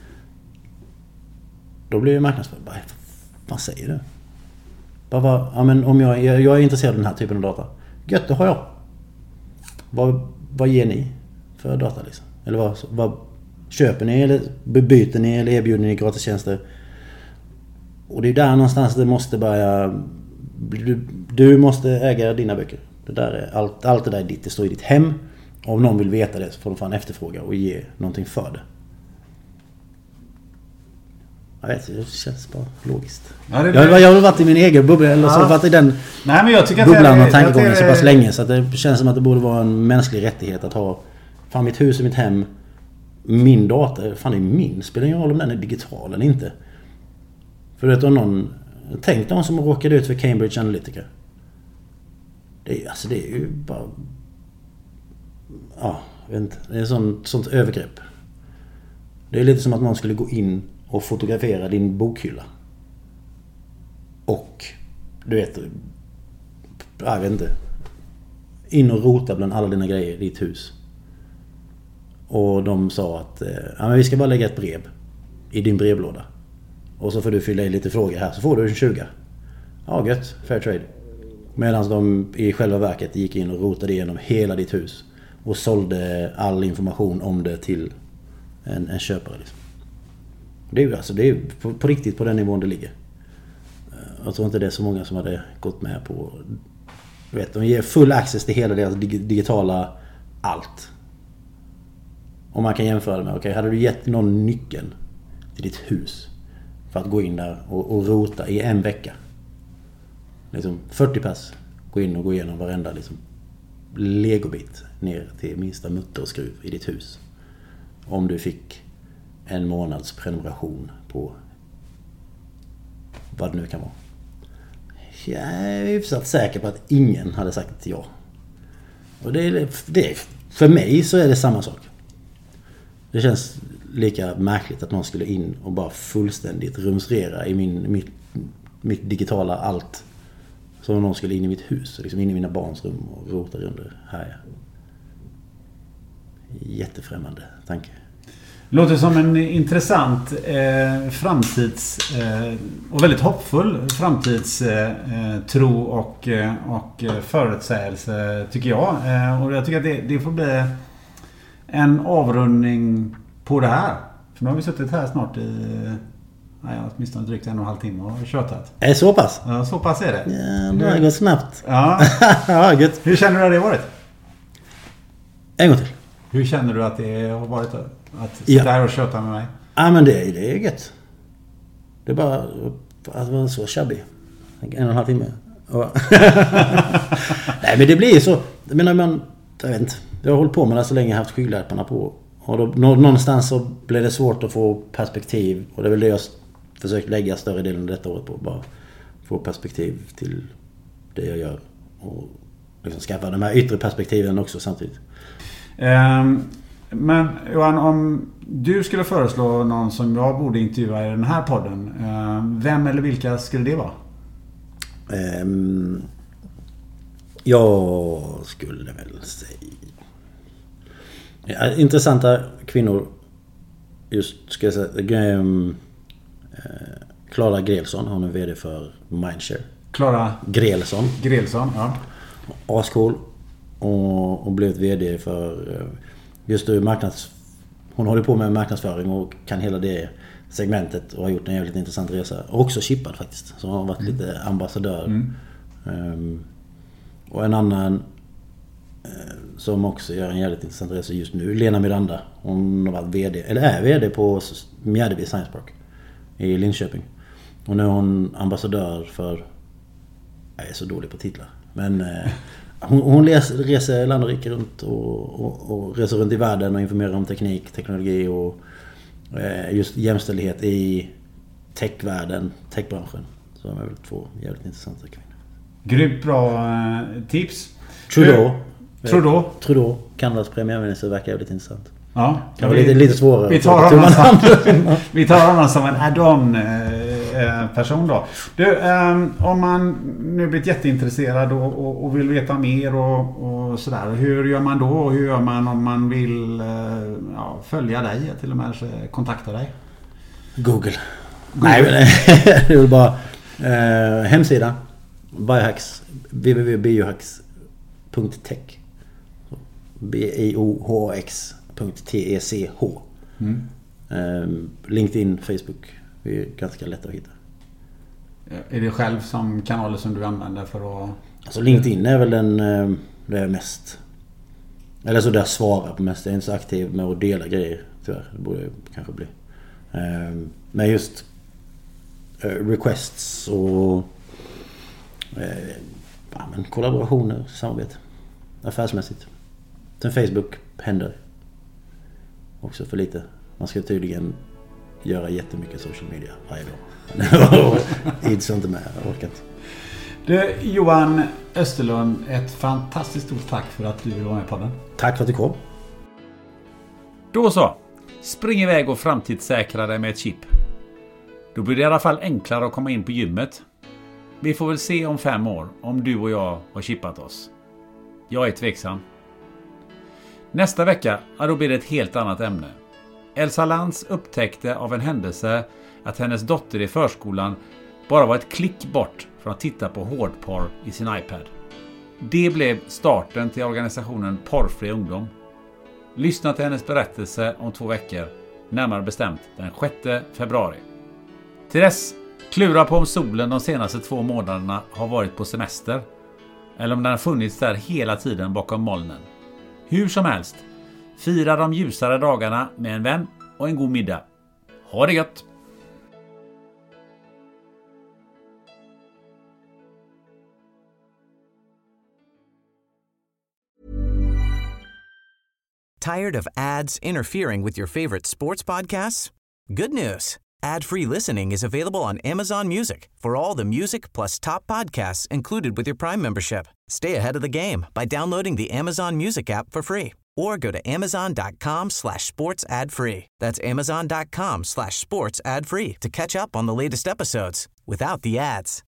Speaker 4: Då blir det marknadsföring. Vad fan säger du? Bara, ja, men om jag, jag, jag är intresserad av den här typen av data. Gött, det har jag. Vad, vad ger ni för data liksom? Eller vad, vad köper ni, eller byter ni, eller erbjuder ni gratistjänster? Och det är där någonstans det måste börja. Du, du måste äga dina böcker. Det där är, allt, allt det där är ditt, det står i ditt hem. Om någon vill veta det så får de fan efterfråga och ge någonting för det. Jag vet, det känns bara logiskt. Ja, det, jag, jag har varit i min egen bubbla, eller så har varit i den
Speaker 5: Nej, men jag tycker
Speaker 4: bubblan
Speaker 5: att
Speaker 4: och tankegången så pass länge, så att det känns som att det borde vara en mänsklig rättighet att ha fan mitt hus och mitt hem, min dator, fan det är min, spelar ingen roll om den är digital eller inte. För du vet, om någon, tänk någon som råkade ut för Cambridge Analytica. Det är, alltså det är ju bara, ja, jag vet inte, det är sånt, sånt övergrepp. Det är lite som att någon skulle gå in och fotografera din bokhylla. Och du vet, jag vet inte, in och rota bland alla dina grejer i ditt hus. Och de sa att ja, men vi ska bara lägga ett brev i din brevlåda. Och så får du fylla i lite frågor här, så får du en tjugo. Ja, gött, fair trade. Medan de i själva verket gick in och rotade igenom hela ditt hus och sålde all information om det till en, en köpare liksom. Det är ju alltså, det är på, på riktigt på den nivån det ligger. Jag tror inte det är så många som hade gått med på, du vet, de ger full access till hela deras digitala allt. Om man kan jämföra det med, okej, okay, hade du gett någon nyckeln till ditt hus för att gå in där och, och rota i en vecka, liksom fyrtio pass, gå in och gå igenom varenda liksom legobit ner till minsta mutter och skruv i ditt hus. Om du fick en månads prenumeration på vad det nu kan vara. Jag är hyfsat säker på att ingen hade sagt ja. Och det är, det är, för mig så är det samma sak. Det känns lika märkligt att någon skulle in och bara fullständigt rumsrera i min, mitt, mitt digitala allt. Som om någon skulle in i mitt hus, liksom in i mina barns rum och rota under här. Jättefrämmande tanke.
Speaker 5: Låter som en intressant eh, framtids eh, och väldigt hoppfull framtidstro eh, tro och, eh, och förutsägelse, tycker jag. Eh, och jag tycker att det, det får bli en avrundning på det här. För nu har vi suttit här snart i nej, åtminstone drygt en och en halv timme och tjötat.
Speaker 4: Är det så pass?
Speaker 5: Ja, så pass är det.
Speaker 4: Ja, det har gått snabbt.
Speaker 5: Ja.
Speaker 4: Ja, gött.
Speaker 5: Hur känner du att det har varit?
Speaker 4: En gång till.
Speaker 5: Hur känner du att det har varit att sitta
Speaker 4: Ja.
Speaker 5: här och köta med mig?
Speaker 4: Ja, men det, det är gött. Det är bara att vara så shabby. En och en halv timme. Och nej, men det blir ju så. Jag menar, man, jag vet inte. Jag har hållit på med det så länge, jag har haft skygglapparna på. Och då, någonstans så blir det svårt att få perspektiv. Och det är väl det jag försökt lägga större delen av detta året på. Bara få perspektiv till det jag gör. Och liksom skaffa de här yttre perspektiven också samtidigt.
Speaker 5: Um, men Johan, om du skulle föreslå någon som jag borde intervjua i den här podden, um, vem eller vilka skulle det vara?
Speaker 4: Um, jag skulle väl säga ja, intressanta kvinnor. Just ska jag säga um, Klara Grelsson, hon är vd för Mindshare.
Speaker 5: Klara
Speaker 4: Grelsson.
Speaker 5: Grelsson, ja.
Speaker 4: Ascool. Och, och blivit vd för just nu marknads... Hon håller på med marknadsföring och kan hela det segmentet och har gjort en jävligt intressant resa. Och också chippad faktiskt. Så hon har varit mm. lite ambassadör. Mm. Um, och en annan uh, som också gör en jävligt intressant resa just nu, Lena Miranda. Hon har varit vd, eller är vd på Mjärdevi Science Park i Linköping. Och nu är hon ambassadör för... Jag är så dålig på titlar. Men... Uh, Hon, hon reser, reser land och rike runt och, och, och reser runt i världen och informerar om teknik, teknologi och eh, just jämställdhet i techvärlden, techbranschen. Så de är väl två jävligt intressanta kvinnor.
Speaker 5: Grymt bra eh, tips.
Speaker 4: Trudeau.
Speaker 5: Trudeau.
Speaker 4: Trudeau, Kanadas premiärminister, verkar jävligt intressant.
Speaker 5: Ja,
Speaker 4: det var lite, lite svårare.
Speaker 5: Vi tar honom som, vi tar honom som en add-on eh, person då. Du, eh, om man nu blivit jätteintresserad och, och, och vill veta mer och, och sådär, hur gör man då? Hur gör man om man vill eh, ja, följa dig, till och med kontakta dig?
Speaker 4: Google. Google. Nej, men det är väl bara eh, hemsida biohacks w w w punkt biohacks punkt tech b i o h x punkt t e c h. Mm. Um, LinkedIn, Facebook, det är ganska lätt att hitta.
Speaker 5: Är det själv som kanaler som du använder för att...
Speaker 4: Alltså LinkedIn är väl den det är mest, eller så där jag svarar på mest. Jag är inte så aktiv med att dela grejer tyvärr. Det borde kanske bli. Um, men just uh, requests och uh, ja, men kollaborationer, samarbete affärsmässigt. Sen Facebook händer också för lite. Man ska tydligen göra jättemycket social media varje dag. Ids inte med, jag orkar inte.
Speaker 5: Du, Johan Österlund, ett fantastiskt stort tack för att du vill vara med på den.
Speaker 4: Tack för att du kom.
Speaker 5: Då så. Spring iväg och framtidssäkra dig med ett chip. Då blir det i alla fall enklare att komma in på gymmet. Vi får väl se om fem år om du och jag har chippat oss. Jag är tveksam. Nästa vecka, ja, då blir det ett helt annat ämne. Elsa Lantz upptäckte av en händelse att hennes dotter i förskolan bara var ett klick bort från att titta på hårdporr i sin iPad. Det blev starten till organisationen Porrfri ungdom. Lyssna till hennes berättelse om två veckor, närmare bestämt den sjätte februari. Till dess, klura på om solen de senaste två månaderna har varit på semester eller om den har funnits där hela tiden bakom molnen. Hur som helst, fira de ljusare dagarna med en vän och en god middag. Ha det gött!
Speaker 1: Tired of ads interfering with your favorite sports podcasts? Good news. Ad-free listening is available on Amazon Music for all the music plus top podcasts included with your Prime membership. Stay ahead of the game by downloading the Amazon Music app for free or go to amazon.com slash sports ad free. That's amazon.com slash sports ad free to catch up on the latest episodes without the ads.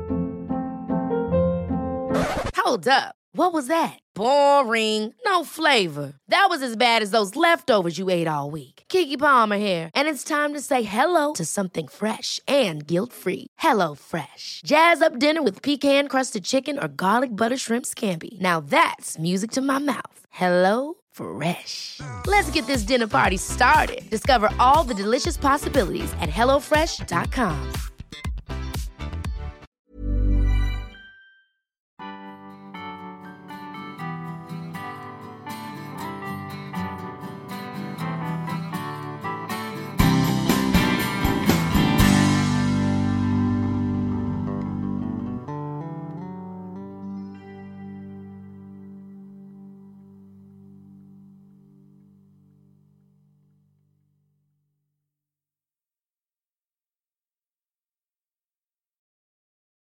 Speaker 6: Hold up. What was that? Boring. No flavor. That was as bad as those leftovers you ate all week. Keke Palmer here, and it's time to say hello to something fresh and guilt-free. Hello Fresh. Jazz up dinner with pecan-crusted chicken or garlic butter shrimp scampi. Now that's music to my mouth. Hello Fresh. Let's get this dinner party started. Discover all the delicious possibilities at hello fresh dot com.